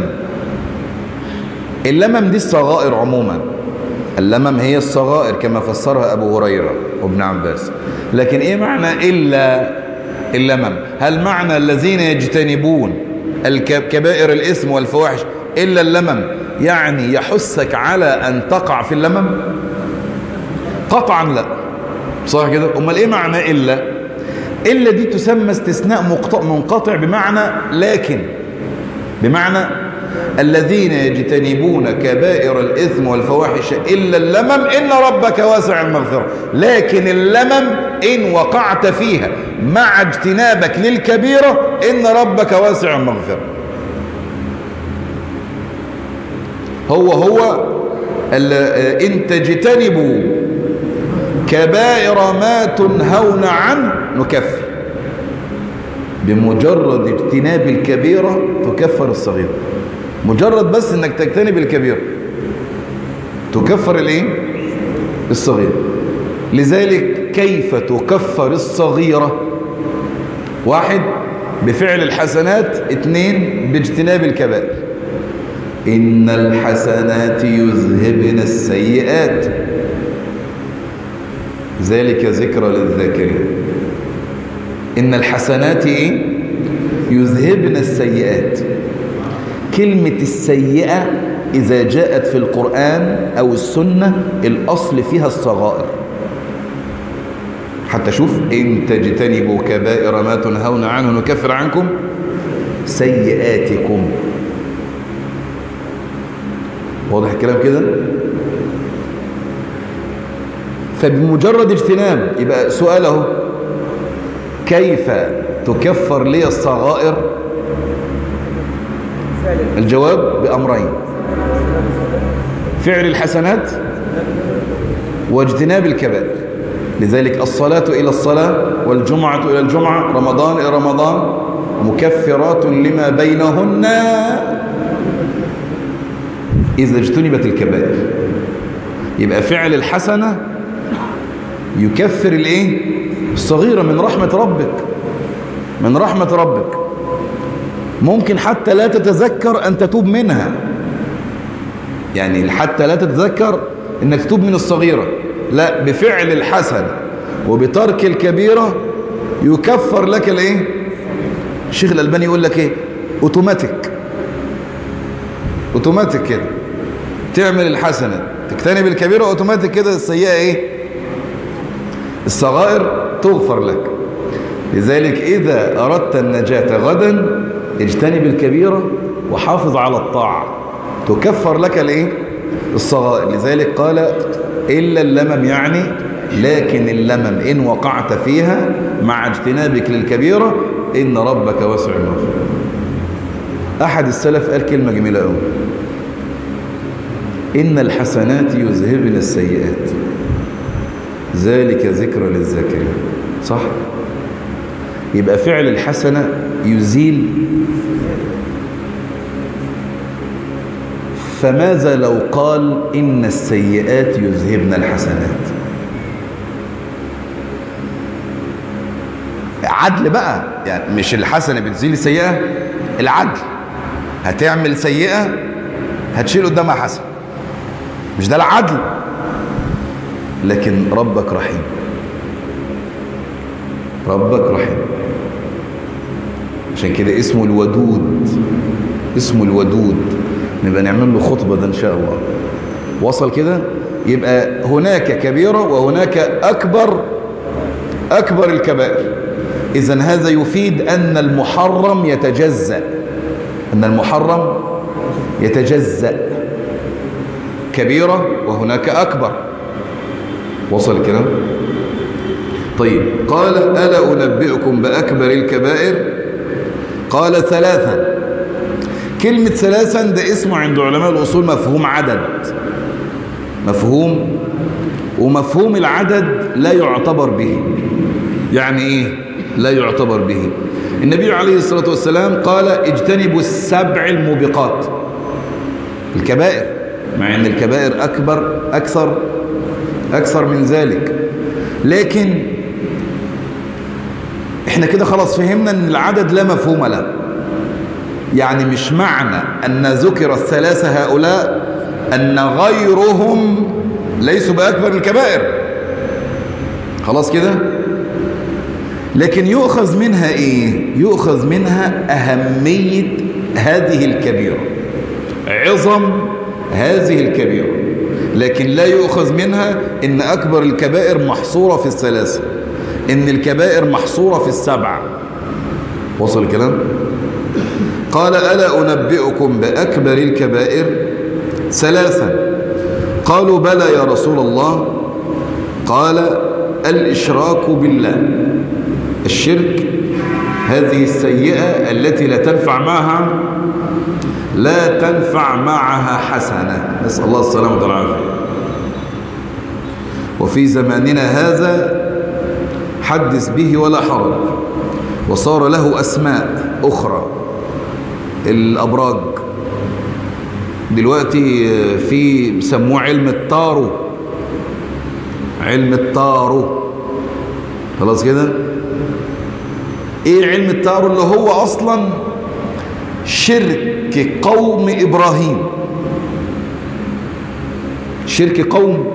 اللمم دي الصغائر عموما. اللمم هي الصغائر كما فسرها أبو هريرة وابن عباس. لكن إيه معنى إلا اللمم؟ هل معنى الذين يجتنبون كبائر الإثم والفواحش إلا اللمم يعني يحثك على أن تقع في اللمم؟ قطعا لا، صح كده؟ أمال إيه معنى إلا؟ إلا دي تسمى استثناء منقطع بمعنى لكن، بمعنى الذين يجتنبون كبائر الإثم والفواحش إلا اللمم إن ربك واسع المغفرة. لكن اللمم إن وقعت فيها مع اجتنابك للكبيرة إن ربك واسع المغفرة. هو إن تجتنبوا كبائر ما تنهون عنه نكفر. بمجرد اجتناب الكبيرة تكفر الصغيرة. مجرد بس انك تجتنب الكبيرة تكفر الايه؟ الصغيرة. لذلك كيف تكفر الصغيرة؟ 1 بفعل الحسنات، 2 باجتناب الكبائر. إن الحسنات يذهبن السيئات ذلك ذكرى للذاكرين. إن الحسنات إيه؟ يذهبن السيئات. كلمة السيئة إذا جاءت في القرآن أو السنة الأصل فيها الصغائر. حتى شوف إن تجتنبوا كبائر ما تنهون عنه نكفر عنكم سيئاتكم. واضح الكلام كده؟ فبمجرد اجتناب يبقى سؤاله كيف تكفر لي الصغائر؟ الجواب بأمرين: فعل الحسنات واجتناب الكبائر. لذلك الصلاة إلى الصلاة والجمعة إلى الجمعة رمضان إلى رمضان مكفرات لما بينهن إذا اجتنبت الكبائر. يبقى فعل الحسنة يكفر الايه؟ الصغيرة. من رحمة ربك، من رحمة ربك. ممكن حتى لا تتذكر أن تتوب منها، يعني حتى لا تتذكر أنك تتوب من الصغيرة، لا، بفعل الحسنة وبترك الكبيرة يكفر لك الايه؟ الشيخ الألباني يقول لك ايه؟ اوتوماتيك كده تعمل الحسنة تجتنب الكبيرة، اوتوماتيك كده السيئة ايه؟ الصغائر تغفر لك. لذلك إذا أردت النجاة غدا اجتنب الكبيرة وحافظ على الطاعة تكفر لك الايه؟ الصغائر. لذلك قال إلا اللمم، يعني لكن اللمم إن وقعت فيها مع اجتنابك للكبيرة إن ربك واسع المغفرة. أحد السلف قال كلمة جميلة قوي: إن الحسنات يذهبن السيئات ذلك ذكرى للذاكرين. صح؟ يبقى فعل الحسنة يزيل. فماذا لو قال إن السيئات يذهبن الحسنات؟ عدل بقى، يعني مش الحسنة بتزيل السيئة، العدل. هتعمل سيئة هتشيل قدامها حسنة، مش ده العدل؟ لكن ربك رحيم، ربك رحيم. عشان كده اسمه الودود، اسمه الودود. نبقى نعمل له خطبة ده إن شاء الله. وصل كده؟ يبقى هناك كبيرة وهناك أكبر الكبائر. إذن هذا يفيد أن المحرم يتجزأ، أن المحرم يتجزأ كبيرة وهناك أكبر. وصل الكلام؟ طيب، قال ألا أنبئكم بأكبر الكبائر؟ قال 3. كلمة 3 ده اسمه عند علماء الأصول مفهوم عدد، مفهوم، ومفهوم العدد لا يعتبر به. يعني إيه لا يعتبر به؟ النبي عليه الصلاة والسلام قال اجتنبوا 7 الموبقات، الكبائر، مع أن الكبائر أكثر من ذلك. لكن احنا كده خلاص فهمنا أن العدد لا مفهوم له. يعني مش معنى أن ذكر 3 هؤلاء أن غيرهم ليسوا بأكبر الكبائر، خلاص كده. لكن يؤخذ منها إيه؟ يؤخذ منها أهمية هذه الكبيرة، عظم هذه الكبيرة. لكن لا يؤخذ منها إن أكبر الكبائر محصورة في 3، إن الكبائر محصورة في 7. وصل الكلام؟ قال ألا أنبئكم بأكبر الكبائر؟ 3. قالوا بلى يا رسول الله. قال الإشراك بالله، الشرك، هذه السيئة التي لا تنفع معها لا تنفع معها حسنة، نسأل الله السلامة والعافية. وفي زماننا هذا حدث به ولا حرج، وصار له أسماء أخرى. الأبراج دلوقتي في بيسموه علم التارو، علم التارو، خلاص كده. ايه علم التارو؟ اللي هو اصلا شرك قوم ابراهيم. شرك قوم،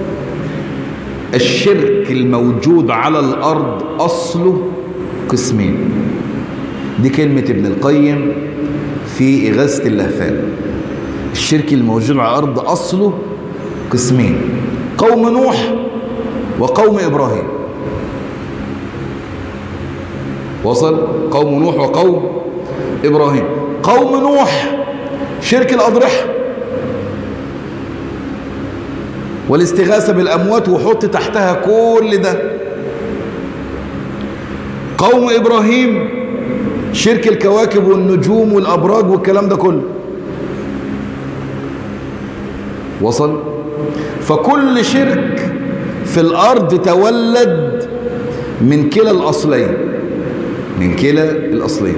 الشرك الموجود على الارض اصله قسمين. دي كلمة ابن القيم في إغاثة اللهفان. الشرك الموجود على الارض اصله قسمين: قوم نوح وقوم ابراهيم. وصل؟ قوم نوح وقوم إبراهيم. قوم نوح شرك الأضرحة والاستغاثة بالأموات، وحط تحتها كل ده. قوم إبراهيم شرك الكواكب والنجوم والأبراج والكلام ده كله. وصل؟ فكل شرك في الأرض تولد من كلا الأصلين، من كلا الأصلين.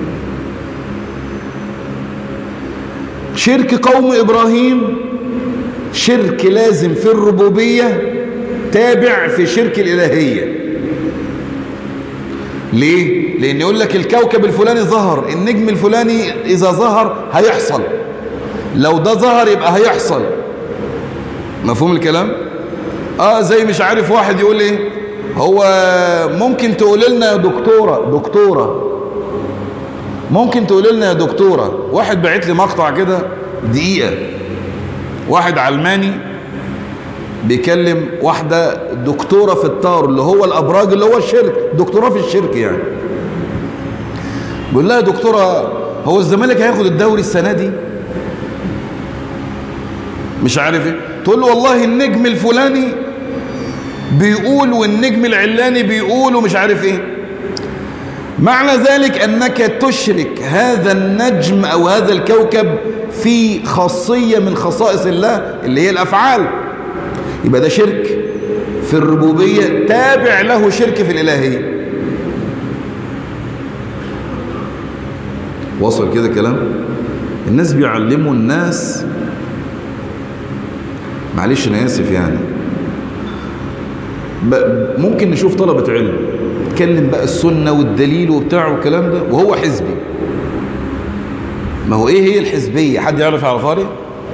شرك قوم إبراهيم شرك لازم في الربوبية تابع في شرك الإلهية. ليه؟ لأن يقول لك الكوكب الفلاني ظهر، النجم الفلاني إذا ظهر هيحصل، لو ده ظهر يبقى هيحصل. مفهوم الكلام؟ زي مش عارف واحد يقول ايه، هو ممكن تقول لنا يا دكتورة ممكن تقول لنا يا دكتورة. واحد بعت لي مقطع كده دقيقة، واحد علماني بيكلم واحدة دكتورة في التار اللي هو الأبراج اللي هو الشرك، دكتورة في الشرك يعني. بيقول لها يا دكتورة، هو الزمالك هياخد الدوري السنة دي؟ مش عارف ايه. تقول له والله النجم الفلاني بيقول والنجم العلاني بيقول ومش عارف ايه. معنى ذلك أنك تشرك هذا النجم أو هذا الكوكب في خاصية من خصائص الله اللي هي الأفعال، يبقى ده شرك في الربوبية تابع له شرك في الإلهية. وصل كده كلام؟ الناس بيعلموا الناس، معلش أنا آسف يعني، ممكن نشوف طلبة علم تكلم بقى السنة والدليل وبتاع والكلام ده وهو حزبي. ما هو ايه هي الحزبية؟ حد يعرف يعرفها لي؟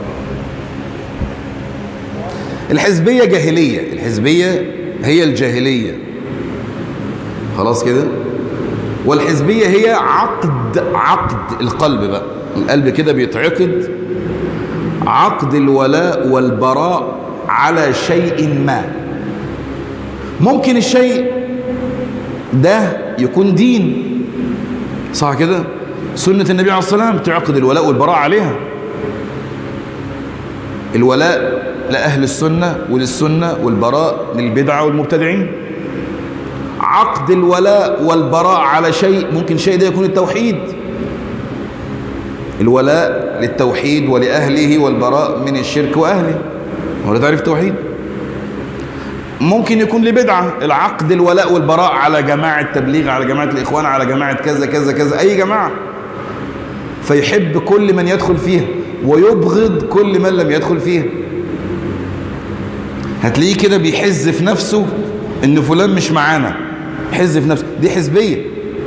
الحزبية جاهلية، الحزبية هي الجاهلية، خلاص كده. والحزبية هي عقد القلب بقى، القلب كده بيتعقد عقد الولاء والبراء على شيء ما. ممكن الشيء ده يكون دين، صح كده؟ سنة النبي عليه الصلاة والسلام تعقد الولاء والبراء عليها. الولاء لأهل السنة وللسنة، والبراء للبدعة والمبتدعين. عقد الولاء والبراء على شيء، ممكن شيء ده يكون التوحيد، الولاء للتوحيد ولأهله والبراء من الشرك وأهله، ولا تعرف التوحيد. ممكن يكون لبدعة، العقد الولاء والبراء على جماعة تبليغ، على جماعة الإخوان، على جماعة كذا كذا كذا، أي جماعة، فيحب كل من يدخل فيها ويبغض كل من لم يدخل فيها. هتلاقيه كده بيحز في نفسه إن فلان مش معانا، يحز في نفسه، دي حزبية.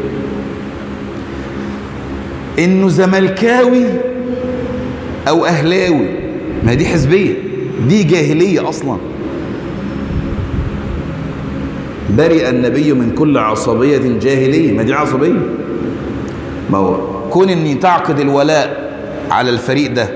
إنه زملكاوي أو أهلاوي، ما دي حزبية، دي جاهلية أصلا. برئ النبي من كل عصبية جاهلية، ما دي عصبية. ما هو كون اني تعقد الولاء على الفريق ده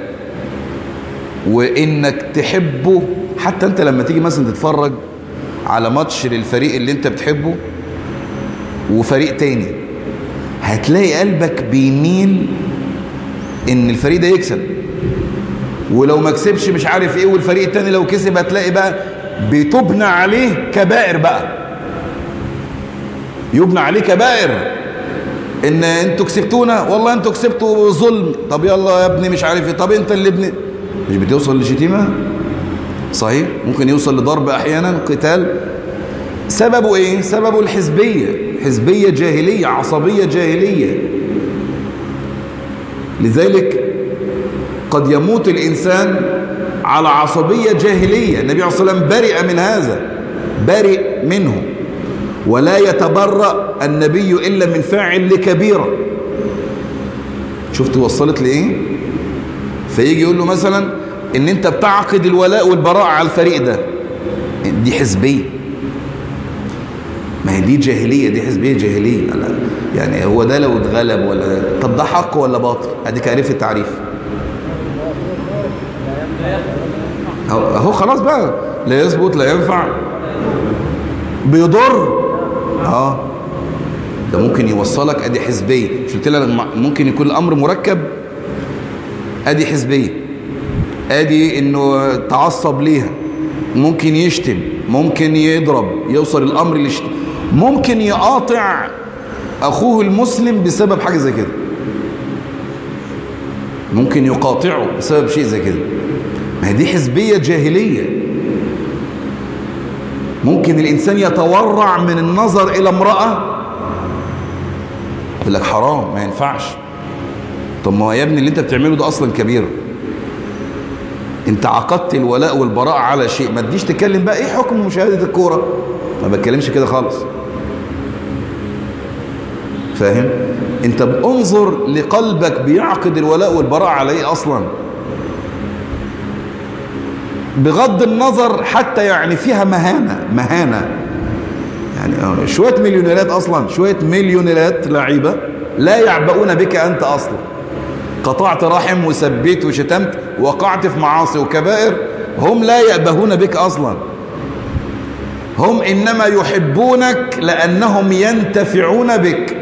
وانك تحبه، حتى انت لما تيجي مثلا تتفرج على ماتش للفريق اللي انت بتحبه وفريق تاني، هتلاقي قلبك بيميل ان الفريق ده يكسب، ولو ما كسبش مش عارف ايه، والفريق التاني لو كسب هتلاقي بقى بتبنى عليه كبائر بقى، يبنى عليه كبائر. ان انتوا كسبتونا، والله انتوا كسبتوا ظلم، طب يلا يا ابني مش عارف ايه، طب انت اللي ابني. مش بتوصل لشتيمة؟ صحيح، ممكن يوصل لضرب احيانا، قتال. سببه ايه؟ سببه الحزبية، حزبية جاهلية، عصبية جاهلية. لذلك قد يموت الإنسان على عصبية جاهلية. النبي عليه الصلاة والسلام برئ من هذا، برئ منه. ولا يتبرأ النبي إلا من فاعل لكبيرة. شفت وصلت لإيه؟ فيجي يقول له مثلا إن أنت بتعقد الولاء والبراء على الفريق ده، دي حزبية. ما هي دي جاهلية، دي حزبية جاهلية. يعني هو ده لو اتغلب ولا، طب ده حق ولا باطل؟ اديك عرفت التعريف اهو. خلاص بقى، لا يثبت لا ينفع، بيضر. ده ممكن يوصلك، ادي حزبية. مش قلت لك ممكن يكون الامر مركب؟ ادي حزبية، ادي انه تعصب ليها، ممكن يشتم، ممكن يضرب، يوصل الامر للشتم، ممكن يقاطع اخوه المسلم بسبب حاجة زي كده، ممكن يقاطعه بسبب شيء زي كده. ما هي دي حزبية جاهلية. ممكن الإنسان يتورع من النظر إلى امرأة، يقول لك حرام ما ينفعش. طب ما هو يا ابني اللي انت بتعمله ده أصلا كبير. انت عقدت الولاء والبراء على شيء، ما تجيش تتكلم بقى ايه حكم مشاهدة الكورة، ما بتكلمش كده خالص. فاهم؟ انت بانظر لقلبك بيعقد الولاء والبراء على ايه اصلا، بغض النظر حتى يعني فيها مهانة يعني شوية مليونيرات أصلا، شوية مليونيرات لعيبة لا يعبؤون بك أنت أصلا. قطعت رحم وسبيت وشتمت، وقعت في معاصي وكبائر، هم لا يأبهون بك أصلا. هم إنما يحبونك لأنهم ينتفعون بك.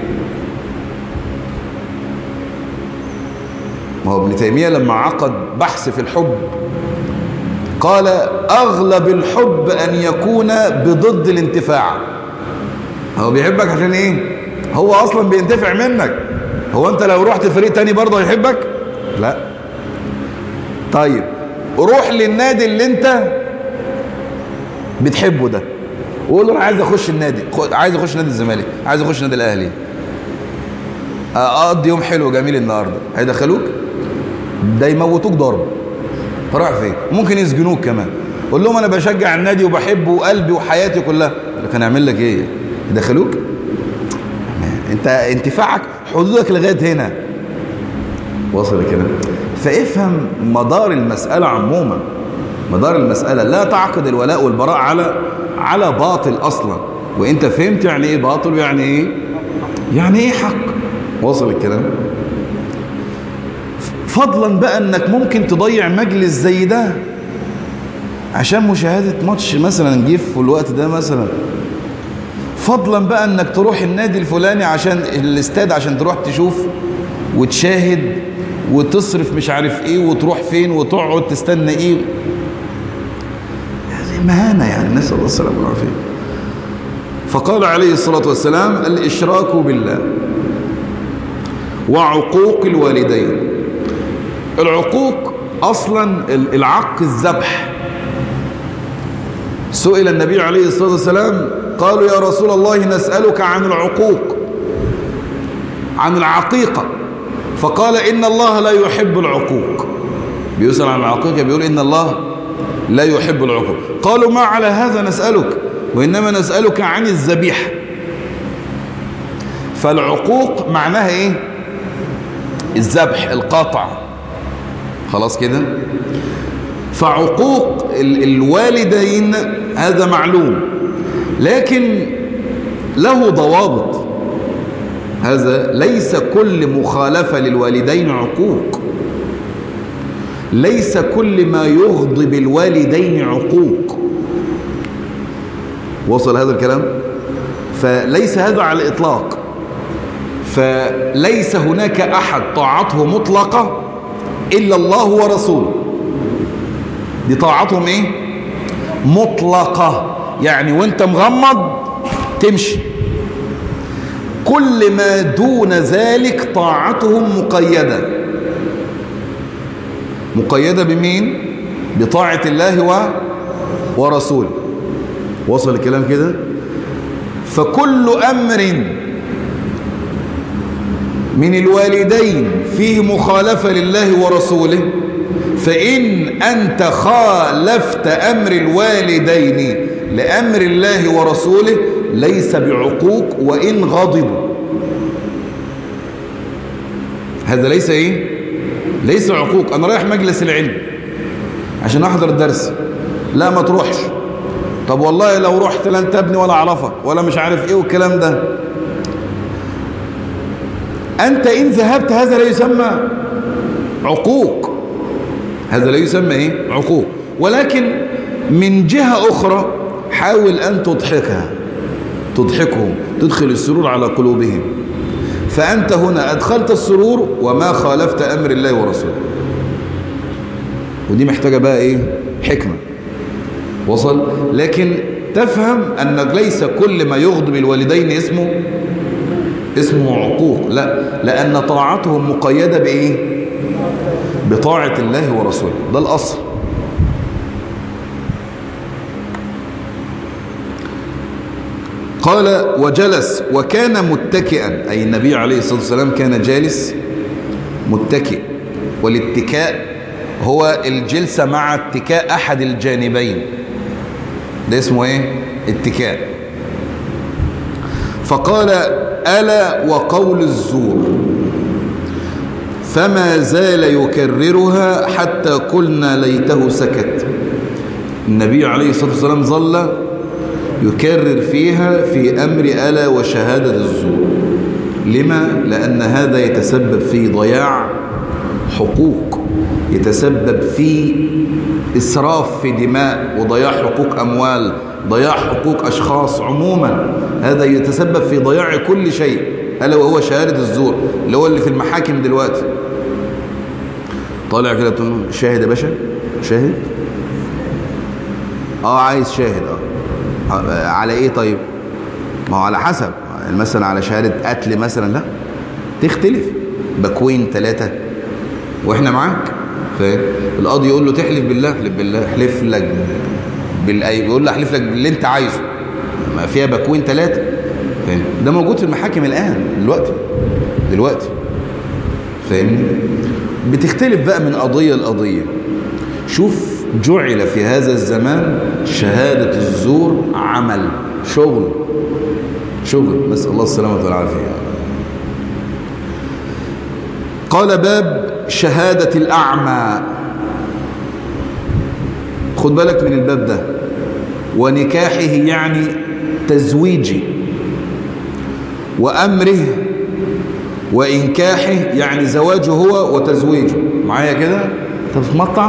ما هو ابن تيمية لما عقد بحث في الحب قال أغلب الحب أن يكون بضد الانتفاع. هو بيحبك عشان إيه؟ هو أصلا بينتفع منك. هو أنت لو رحت فريق تاني برضه يحبك؟ لا. طيب روح للنادي اللي أنت بتحبه ده وقول له أنا عايز أخش النادي، عايز أخش نادي الزمالك، عايز أخش نادي الأهلي، أقضي يوم حلو جميل النهاردة، هيدخلوك؟ ده يموتوك ضرب. رايح فين؟ ممكن يسجنوك كمان. قول لهم انا بشجع النادي وبحبه وقلبي وحياتي كلها، لكن اعمل لك ايه؟ يدخلوك؟ انت انتفاعك حدودك لغايه هنا. وصل كده؟ فافهم مدار المساله عموما. مدار المساله لا تعقد الولاء والبراء على باطل اصلا. وانت فهمت يعني ايه باطل ويعني ايه؟ يعني ايه حق. وصل الكلام؟ فضلا بقى انك ممكن تضيع مجلس زي ده عشان مشاهدة ماتش مثلا جه في الوقت ده مثلا. فضلا بقى انك تروح النادي الفلاني عشان الاستاد، عشان تروح تشوف وتشاهد وتصرف مش عارف ايه وتروح فين وتقعد تستنى ايه. هذه مهانة يعني، نسأل الله السلامة والعافية. فقال عليه الصلاة والسلام الإشراك بالله وعقوق الوالدين. العقوق أصلا العق الذبح. سئل النبي عليه الصلاة والسلام قالوا يا رسول الله نسألك عن العقوق، عن العقيقة، فقال إن الله لا يحب العقوق. بيسأل عن العقيقة بيقول إن الله لا يحب العقوق. قالوا ما على هذا نسألك، وإنما نسألك عن الذبيحة. فالعقوق معناها إيه؟ الذبح، القطع. خلاص كده؟ فعقوق الوالدين هذا معلوم، لكن له ضوابط. هذا ليس كل مخالفة للوالدين عقوق، ليس كل ما يغضب الوالدين عقوق. وصل هذا الكلام؟ فليس هذا على الإطلاق. فليس هناك أحد طاعته مطلقة إلا الله ورسوله. دي طاعتهم إيه؟ مطلقة، يعني وانت مغمض تمشي. كل ما دون ذلك طاعتهم مقيدة بمين؟ بطاعة الله ورسوله. وصل الكلام كده؟ فكل أمر من الوالدين في مخالفة لله ورسوله، فإن أنت خالفت أمر الوالدين لأمر الله ورسوله ليس بعقوق وإن غضبوا. هذا ليس إيه؟ ليس عقوق. أنا رايح مجلس العلم عشان أحضر الدرس، لا ما تروحش. طب والله لو رحت لن تبني ولا أعرفك ولا مش عارف إيه والكلام ده. أنت إن ذهبت هذا لا يسمى عقوق، هذا لا يسمى إيه؟ عقوق. ولكن من جهة أخرى حاول أن تضحكهم، تدخل السرور على قلوبهم، فأنت هنا أدخلت السرور وما خالفت أمر الله ورسوله. ودي محتاجة بقى إيه؟ حكمة. وصل؟ لكن تفهم أن ليس كل ما يغضب الوالدين اسمه عقوق، لا، لأن طاعتهم مقيدة بإيه؟ بطاعة الله ورسوله. ده الأصل. قال وجلس وكان متكئا، أي النبي عليه الصلاة والسلام كان جالس متكئ. والاتكاء هو الجلسة مع اتكاء أحد الجانبين، ده اسمه ايه؟ اتكاء. فقال ألا وقول الزور، فما زال يكررها حتى قلنا ليته سكت. النبي عليه الصلاة والسلام ظل يكرر فيها في أمر ألا وشهادة الزور. لما؟ لأن هذا يتسبب في ضياع حقوق، يتسبب في إسراف في دماء، وضياع حقوق أموال، ضياع حقوق أشخاص عموما. هذا يتسبب في ضياع كل شيء، ألا وهو شهادة الزور، اللي هو اللي في المحاكم دلوقتي. طالع كده تقول شاهد يا باشا، شاهد؟ عايز شاهد. على ايه طيب؟ ما هو على حسب، مثلا على شهادة قتل مثلا، لا تختلف، باكوين 3 واحنا معاك. فالقاضي يقول له تحلف بالله، احلف بالله، احلف لك يقول له احلف لك باللي انت عايزه، ما فيها باكوين 3. ده موجود في المحاكم الآن دلوقتي. فاهمني؟ بتختلف بقى من قضية لقضية. شوف، جعل في هذا الزمان شهادة الزور عمل، شغل، نسأل الله السلامة والعافية. قال باب شهادة الأعمى. خد بالك من الباب ده. ونكاحه يعني تزويجه، وأمره، وإنكاحه يعني زواجه هو وتزويجه. معايا كده؟ انت بتمطع.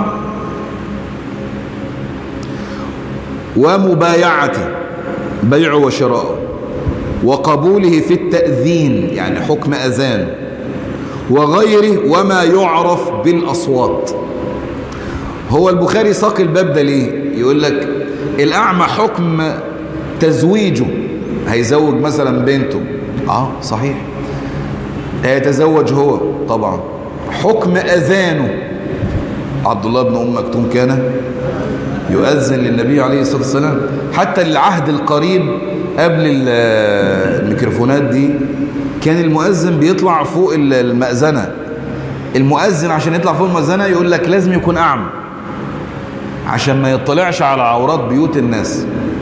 ومبايعته، بيع وشراء، وقبوله في التأذين يعني حكم أذان، وغيره وما يعرف بالأصوات. هو البخاري ساق الباب ده ليه؟ يقول لك الأعمى حكم تزويجه، هيزوج مثلا بنته، صحيح، هيتزوج هو طبعا. حكم أذانه، عبد الله بن أم مكتوم كان يؤذن للنبي عليه الصلاة والسلام. حتى العهد القريب قبل الميكروفونات دي كان المؤذن بيطلع فوق المأذنة. المؤذن عشان يطلع فوق المأذنة يقول لك لازم يكون أعمى عشان ما يطلعش على عورات بيوت الناس.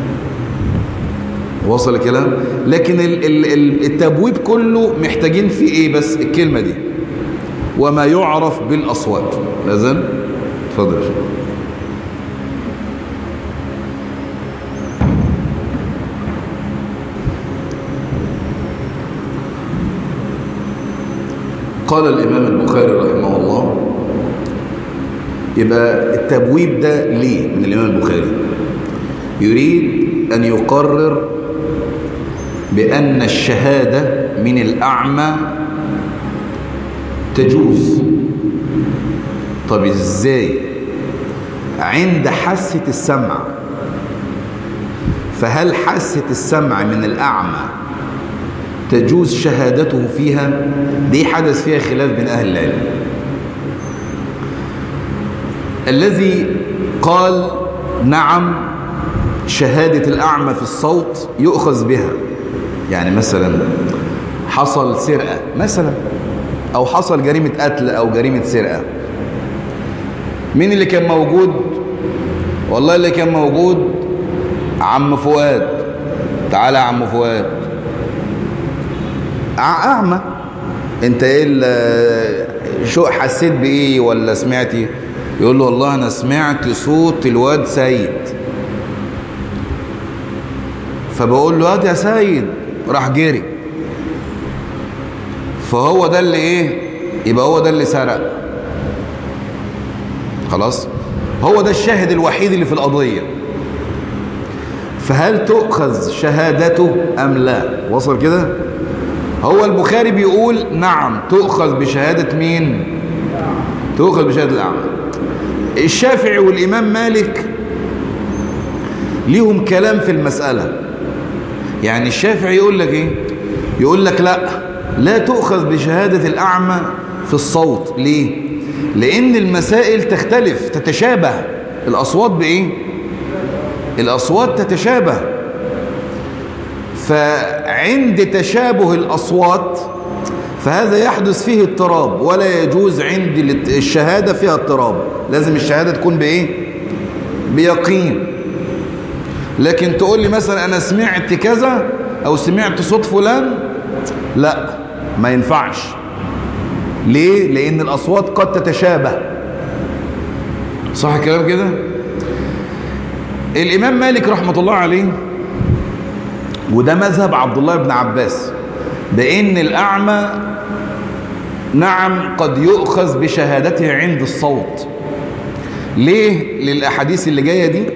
وصل الكلام؟ لكن التبويب كله محتاجين في ايه بس؟ الكلمة دي، وما يعرف بالأصوات. لازم اتفضل. قال الإمام البخاري رحمه الله. يبقى التبويب ده ليه من الإمام البخاري؟ يريد أن يقرر بأن الشهادة من الأعمى تجوز. طب إزاي؟ عند حاسة السمع. فهل حاسة السمع من الأعمى تجوز شهادته فيها؟ دي حدث فيها خلاف بين أهل العلم. الذي قال نعم شهادة الأعمى في الصوت يؤخذ بها، يعني مثلا حصل سرقة مثلا، أو حصل جريمة قتل أو جريمة سرقة، مين اللي كان موجود؟ والله اللي كان موجود عم فؤاد. تعالى يا عم فؤاد، أعمى، انت ايه شو حسيت بايه ولا سمعتي؟ يقول له والله انا سمعت صوت الواد سيد. فبقول له هات يا سيد، راح جري. فهو ده اللي ايه؟ يبقى هو ده اللي سرق. خلاص، هو ده الشاهد الوحيد اللي في القضية. فهل تؤخذ شهادته ام لا؟ وصل كده؟ هو البخاري بيقول نعم تؤخذ بشهادة مين؟ تؤخذ بشهادة الأعمى. الشافعي والإمام مالك ليهم كلام في المسألة. يعني الشافعي يقول لك ايه؟ يقول لك لا تؤخذ بشهادة الأعمى في الصوت. ليه؟ لأن المسائل تختلف، تتشابه. الأصوات بإيه؟ الأصوات تتشابه. فعند تشابه الأصوات فهذا يحدث فيه اضطراب، ولا يجوز عند الشهادة فيها اضطراب. لازم الشهادة تكون بإيه؟ بيقين. لكن تقول لي مثلا أنا سمعت كذا أو سمعت صوت فلان، لا، ما ينفعش. ليه؟ لأن الأصوات قد تتشابه. صح الكلام كده؟ الإمام مالك رحمة الله عليه، وده مذهب عبد الله بن عباس، بأن الأعمى نعم قد يؤخذ بشهادته عند الصوت. ليه؟ للأحاديث اللي جاية دي.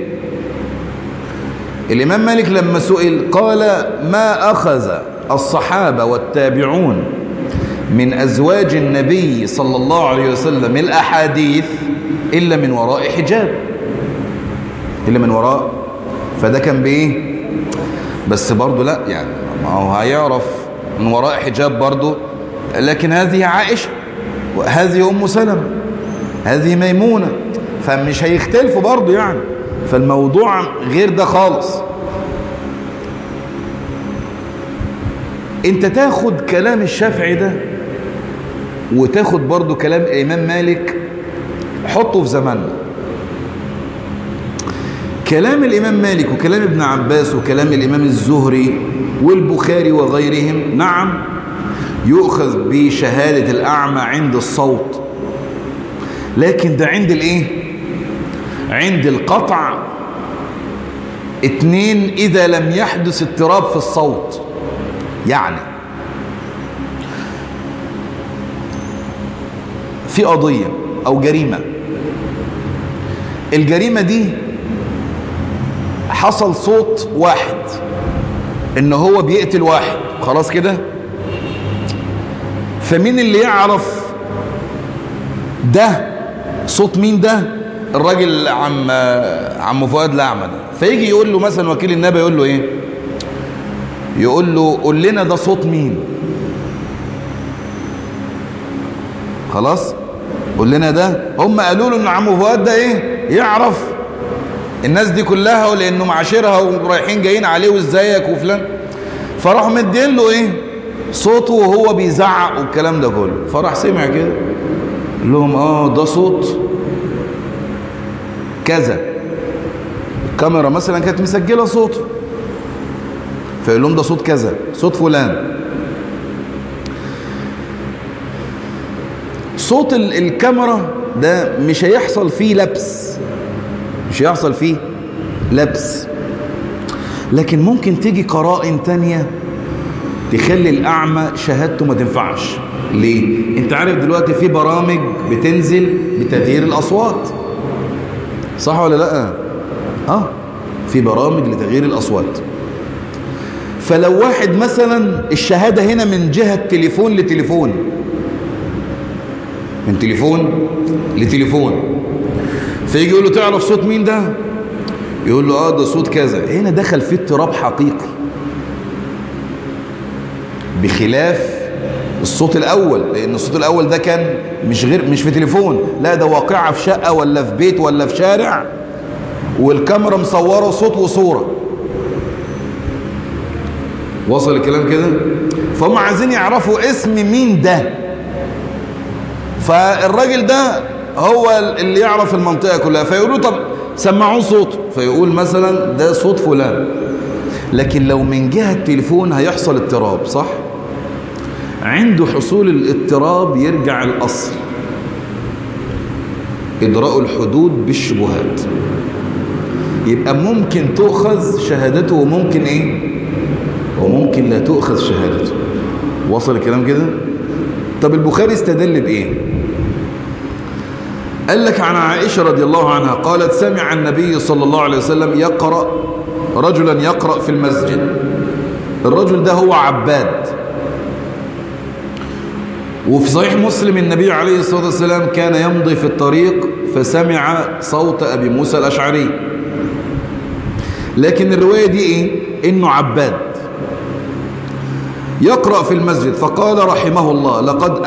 الإمام مالك لما سئل قال ما أخذ الصحابة والتابعون من أزواج النبي صلى الله عليه وسلم الأحاديث إلا من وراء حجاب، إلا من وراء. فده كان بإيه؟ بس برضو لا، يعني ما هو هيعرف من وراء حجاب برضو. لكن هذه عائشة، وهذه أم سلمة، هذه ميمونة، فمش هيختلفوا برضو يعني. فالموضوع غير ده خالص. انت تاخد كلام الشافعي ده وتاخد برضو كلام الإمام مالك، حطه في زماننا. كلام الإمام مالك وكلام ابن عباس وكلام الإمام الزهري والبخاري وغيرهم نعم يؤخذ بشهادة الأعمى عند الصوت، لكن ده عند الايه؟ عند القطع. 2 إذا لم يحدث اضطراب في الصوت. يعني في قضية أو جريمة، الجريمة دي حصل صوت واحد إن هو بيقتل واحد، خلاص كده. فمين اللي يعرف ده صوت مين؟ ده الراجل عم فؤاد الأعمى ده. فيجي يقول له مثلا وكيل النيابة، يقول له ايه؟ يقول له قول لنا ده صوت مين. خلاص، قول لنا ده. هم قالوا له ان عم فؤاد ده ايه؟ يعرف الناس دي كلها، ولانه معاشرها ورايحين جايين عليه وازيك وفلان. فراحوا مدين له ايه؟ صوته وهو بيزعق والكلام ده كله. فراح سمع كده، قال لهم ده صوت كذا. الكاميرا مثلا كانت مسجله صوته، فيقول لهم ده صوت كذا، صوت فلان. صوت الكاميرا ده مش هيحصل فيه لبس، مش هيحصل فيه لبس، لكن ممكن تيجي قرائن تانية تخلي الأعمى شهادته ما تنفعش. ليه؟ انت عارف دلوقتي في برامج بتنزل بتغيير الأصوات، صح ولا لا؟ في برامج لتغيير الأصوات. فلو واحد مثلا الشهادة هنا من جهة تليفون لتليفون، من تليفون لتليفون، فيجي يقول له تعرف صوت مين ده؟ يقول له ده صوت كذا. هنا دخل فيه اضطراب حقيقي. بخلاف الصوت الاول، لان الصوت الاول ده كان مش في تليفون، لا ده واقعة في شقة ولا في بيت ولا في شارع، والكاميرا مصوره صوت وصورة. وصل الكلام كده؟ فهم عايزين يعرفوا اسم مين ده، فالراجل ده هو اللي يعرف المنطقة كلها، فيقولوا طب سمعون صوته، فيقول مثلا ده صوت فلان. لكن لو من جهة التليفون هيحصل اضطراب، صح؟ عنده حصول الاضطراب يرجع الأصل، إدراء الحدود بالشبهات. يبقى ممكن تؤخذ شهادته وممكن وممكن لا تؤخذ شهادته. وصل الكلام كده؟ طب البخاري استدل بإيه؟ قال لك عن عائشة رضي الله عنها قالت سمع النبي صلى الله عليه وسلم رجلا يقرأ في المسجد. الرجل ده هو عباد. وفي صحيح مسلم النبي عليه الصلاة والسلام كان يمضي في الطريق فسمع صوت أبي موسى الأشعري. لكن الرواية دي إنه عباد يقرأ في المسجد، فقال رحمه الله لقد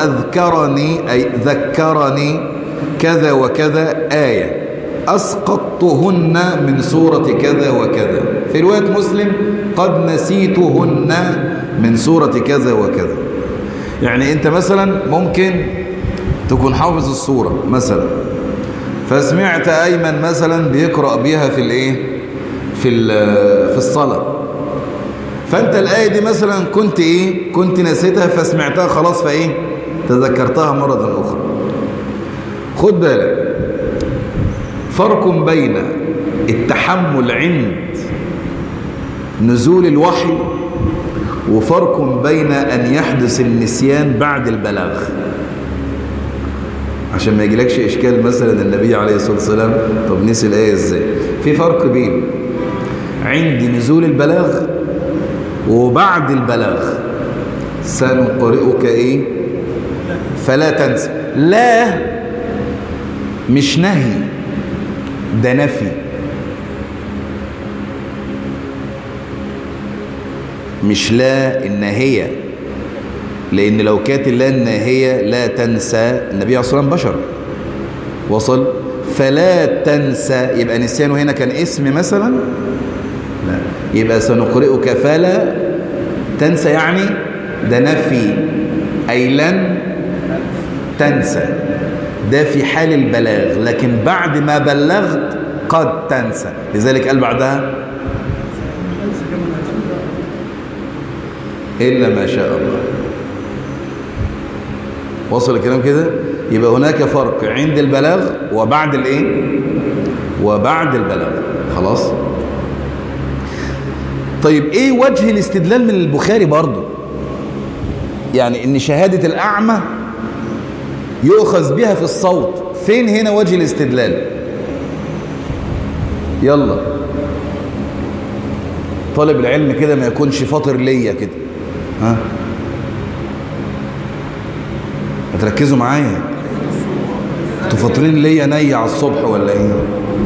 ذكرني كذا وكذا آية أسقطتهن من سورة كذا وكذا. في رواية مسلم قد نسيتهن من سورة كذا وكذا. يعني انت مثلا ممكن تكون حافظ السورة مثلا، فسمعت أيمن مثلا بيقرأ بيها في الصلاة، فانت الآية دي مثلا كنت نسيتها فسمعتها خلاص تذكرتها مرة أخرى. خد بالك، فرق بين التحمل عند نزول الوحي وفرق بين أن يحدث النسيان بعد البلاغ. عشان ما يجيلكش إشكال مثلا النبي عليه الصلاة والسلام طب نسي الآية إزاي؟ في فرق بين عند نزول البلاغ وبعد البلاغ. سنقرئك فلا تنسى. لا مش نهي، ده نفي. مش لا الناهية، لأن لو كانت لا الناهية لا تنسى، النبي عليه الصلاة والسلام بشر. وصل؟ فلا تنسى يبقى نسيانه هنا كان اسم مثلا؟ لا، يبقى سنقرئك فلا تنسى، يعني ده نفي، أي لن تنسى. ده في حال البلاغ، لكن بعد ما بلغت قد تنسى. لذلك قال بعدها إلا ما شاء الله. وصل الكلام كده؟ يبقى هناك فرق عند البلاغ وبعد وبعد البلاغ. خلاص؟ طيب ايه وجه الاستدلال من البخاري برضو؟ يعني ان شهادة الأعمى يؤخذ بها في الصوت، فين هنا وجه الاستدلال؟ يلا طالب العلم كده ما يكونش فاطر ليا كده، ها هتركزوا معايا، انتوا فاطرين ليا نية على الصبح ولا ايه؟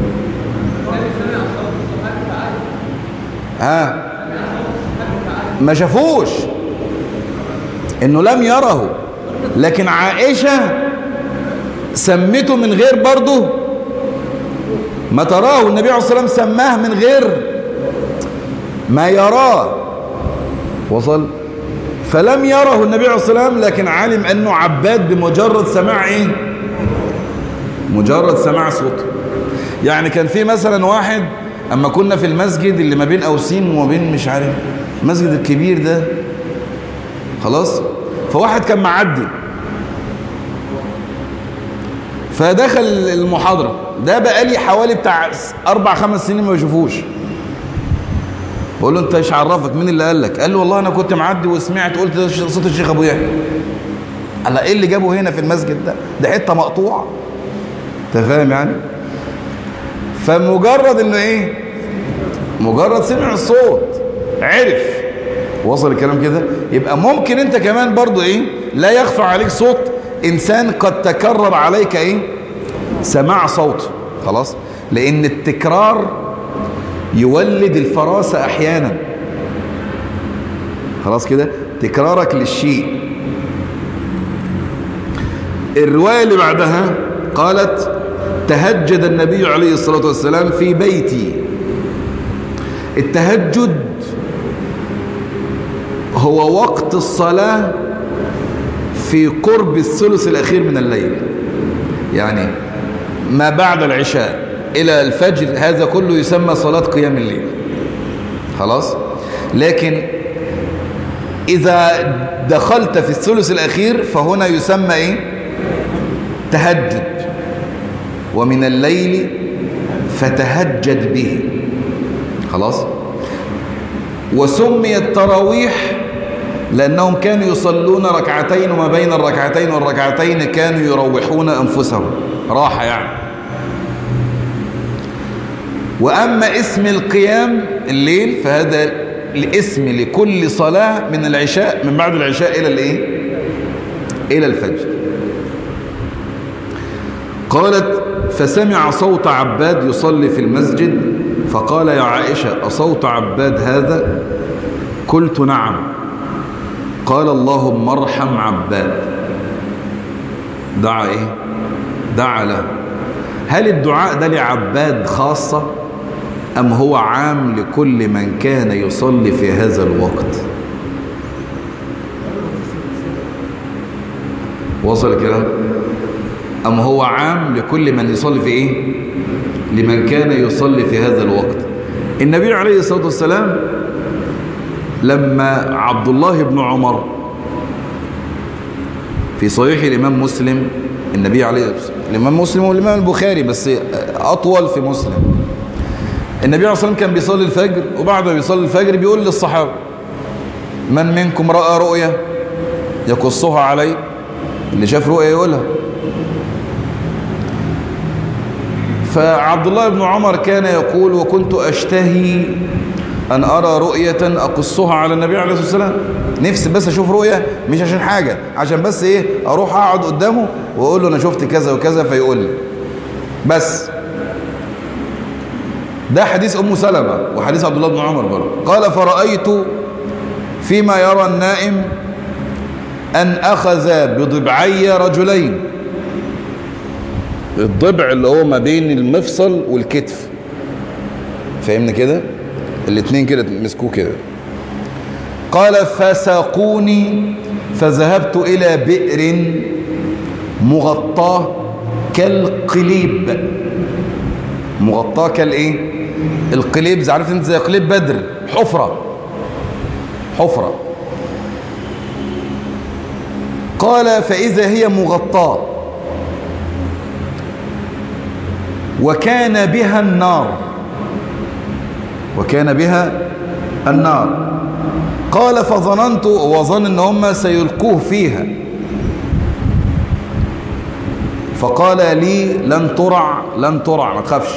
ها ما شافوش، انه لم يره، لكن عائشة سمته من غير برضه ما تراه. النبي عليه الصلاة والسلام سماه من غير ما يراه. وصل؟ فلم يره النبي عليه الصلاة والسلام، لكن علم أنه عباد بمجرد سماع مجرد سماع صوته. يعني كان في مثلا واحد أما كنا في المسجد اللي ما بين أوسين وما بين مش عارف المسجد الكبير ده، خلاص، فواحد كان معدي فدخل المحاضرة، ده بقالي حوالي بتاع 4-5 سنين ما بشوفوش. بقول له انت ايش عرفك؟ مين اللي قال لك؟ قال له والله انا كنت معدي وسمعت، قلت ده صوت الشيخ ابو يحيى. قال ايه اللي جابه هنا في المسجد ده حته مقطوعه. انت فاهم يعني؟ فمجرد انه مجرد سمع الصوت عرف. وصل الكلام كده؟ يبقى ممكن انت كمان برضو لا يخفى عليك صوت انسان قد تكرر عليك سماع صوته. خلاص؟ لان التكرار يولد الفراسة احيانا. خلاص كده، تكرارك للشيء. الرواية اللي بعدها قالت تهجد النبي عليه الصلاة والسلام في بيتي. التهجد هو وقت الصلاة في قرب الثلث الأخير من الليل، يعني ما بعد العشاء إلى الفجر، هذا كله يسمى صلاة قيام الليل. خلاص. لكن إذا دخلت في الثلث الأخير فهنا يسمى إيه؟ تهجد. ومن الليل فتهجد به. خلاص. وسمي التراويح لأنهم كانوا يصلون ركعتين، وما بين الركعتين والركعتين كانوا يروحون أنفسهم، راحة يعني. وأما اسم القيام الليل فهذا الاسم لكل صلاة من العشاء، من بعد العشاء إلى الإيه؟ إلى الفجر. قالت فسمع صوت عباد يصلي في المسجد فقال يا عائشة أصوت عباد هذا؟ قلت نعم. قال اللهم ارحم عباد. دعا إيه؟ دعا له. هل الدعاء ده لعباد خاصة أم هو عام لكل من كان يصلي في هذا الوقت؟ وصل الكلام؟ أم هو عام لكل من يصلي في إيه؟ لمن كان يصلي في هذا الوقت. النبي عليه الصلاة والسلام لما عبد الله بن عمر في صحيح الإمام مسلم، النبي عليه الصلاة والسلام، الإمام مسلم والإمام البخاري بس أطول في مسلم، النبي عليه الصلاة والسلام كان بيصلي الفجر، وبعد ما بيصلي الفجر بيقول للصحابة من منكم رأى رؤيا يقصها علي، اللي شاف رؤيا يقولها. فعبد الله بن عمر كان يقول وكنت أشتهي أن أرى رؤية أقصها على النبي عليه الصلاة والسلام، نفسي بس أشوف رؤية، مش عشان حاجة، عشان بس إيه؟ أروح أقعد قدامه وأقول له أنا شفت كذا وكذا فيقول لي بس. ده حديث أم سلمة وحديث عبد الله بن عمر برضه. قال فرأيت فيما يرى النائم أن أخذ بضبعي رجلين، الضبع اللي هو ما بين المفصل والكتف، فهمنا كده؟ الاتنين كده مسكوه كده. قال فساقوني فذهبت إلى بئر مغطاه كالقليب. مغطاه كالايه؟ القليب، عارف انت زي قليب بدر، حفرة حفرة. قال فإذا هي مغطاه وكان بها النار، وكان بها النار. قال فظننت، وظن ان هم سيلقوه فيها، فقال لي لن ترع لن ترع، ما تخافش.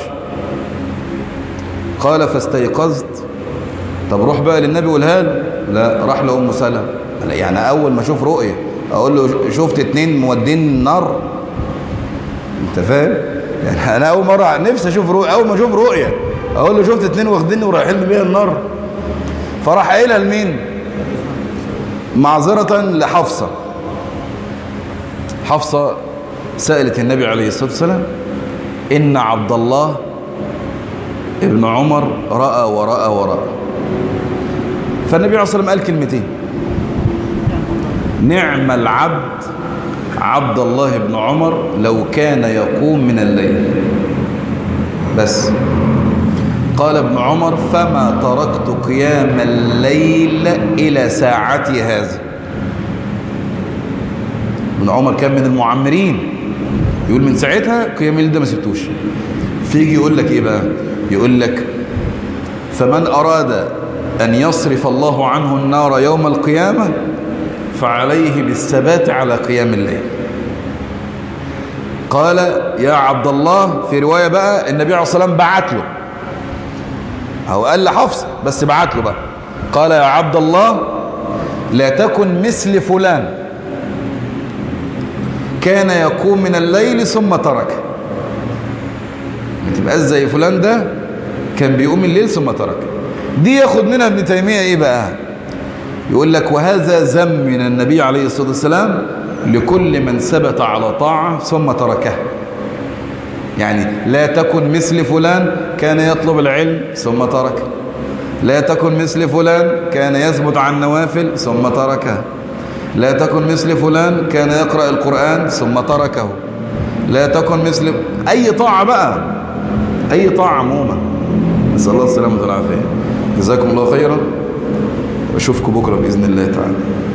قال فاستيقظت. طب روح بقى للنبي قولها له. لا، راح لأم سلمة. يعني اول ما اشوف رؤية اقول له شفت اتنين مودين النار؟ انت فاهم؟ يعني انا اول مرة نفسي اشوف رؤية، اول ما اشوف رؤية اقول له شفت اتنين واخديني ورايحين بيها النار. فراح قايلها لمين؟ معذرة لحفصة. حفصة سألت النبي عليه الصلاة والسلام إن عبد الله ابن عمر رأى ورأى ورأى. فالنبي عليه الصلاة والسلام قال كلمتين: نعم العبد عبد الله بن عمر لو كان يقوم من الليل. بس قال ابن عمر فما تركت قيام الليل إلى ساعتي هذه. ابن عمر كان من المعمرين، يقول من ساعتها قيام الليل ده ما سبتوش. فيجي يقول لك ايه بقى؟ يقول لك فمن أراد أن يصرف الله عنه النار يوم القيامة فعليه بالثبات على قيام الليل. قال يا عبد الله، في رواية بقى النبي عليه الصلاة والسلام بعت له، أو قال لحفص بس بعت له بقى، قال يا عبد الله لا تكن مثل فلان كان يقوم من الليل ثم ترك. ما تبقاش زي فلان ده كان بيقوم الليل ثم ترك. دي ياخد منها ابن تيمية ايه بقى؟ يقول لك وهذا ذم من النبي عليه الصلاة والسلام لكل من ثبت على طاعة ثم تركها. يعني لا تكن مثل فلان كان يطلب العلم ثم تركه، لا تكن مثل فلان كان يثبت عن نوافل ثم تركها، لا تكن مثل فلان كان يقرأ القرآن ثم تركه، لا تكن مثل أي طاعة بقى، أي طاعة عموما. نسأل الله السلامة والعافية. جزاكم الله خيرا وأشوفكم بكرة بإذن الله تعالى.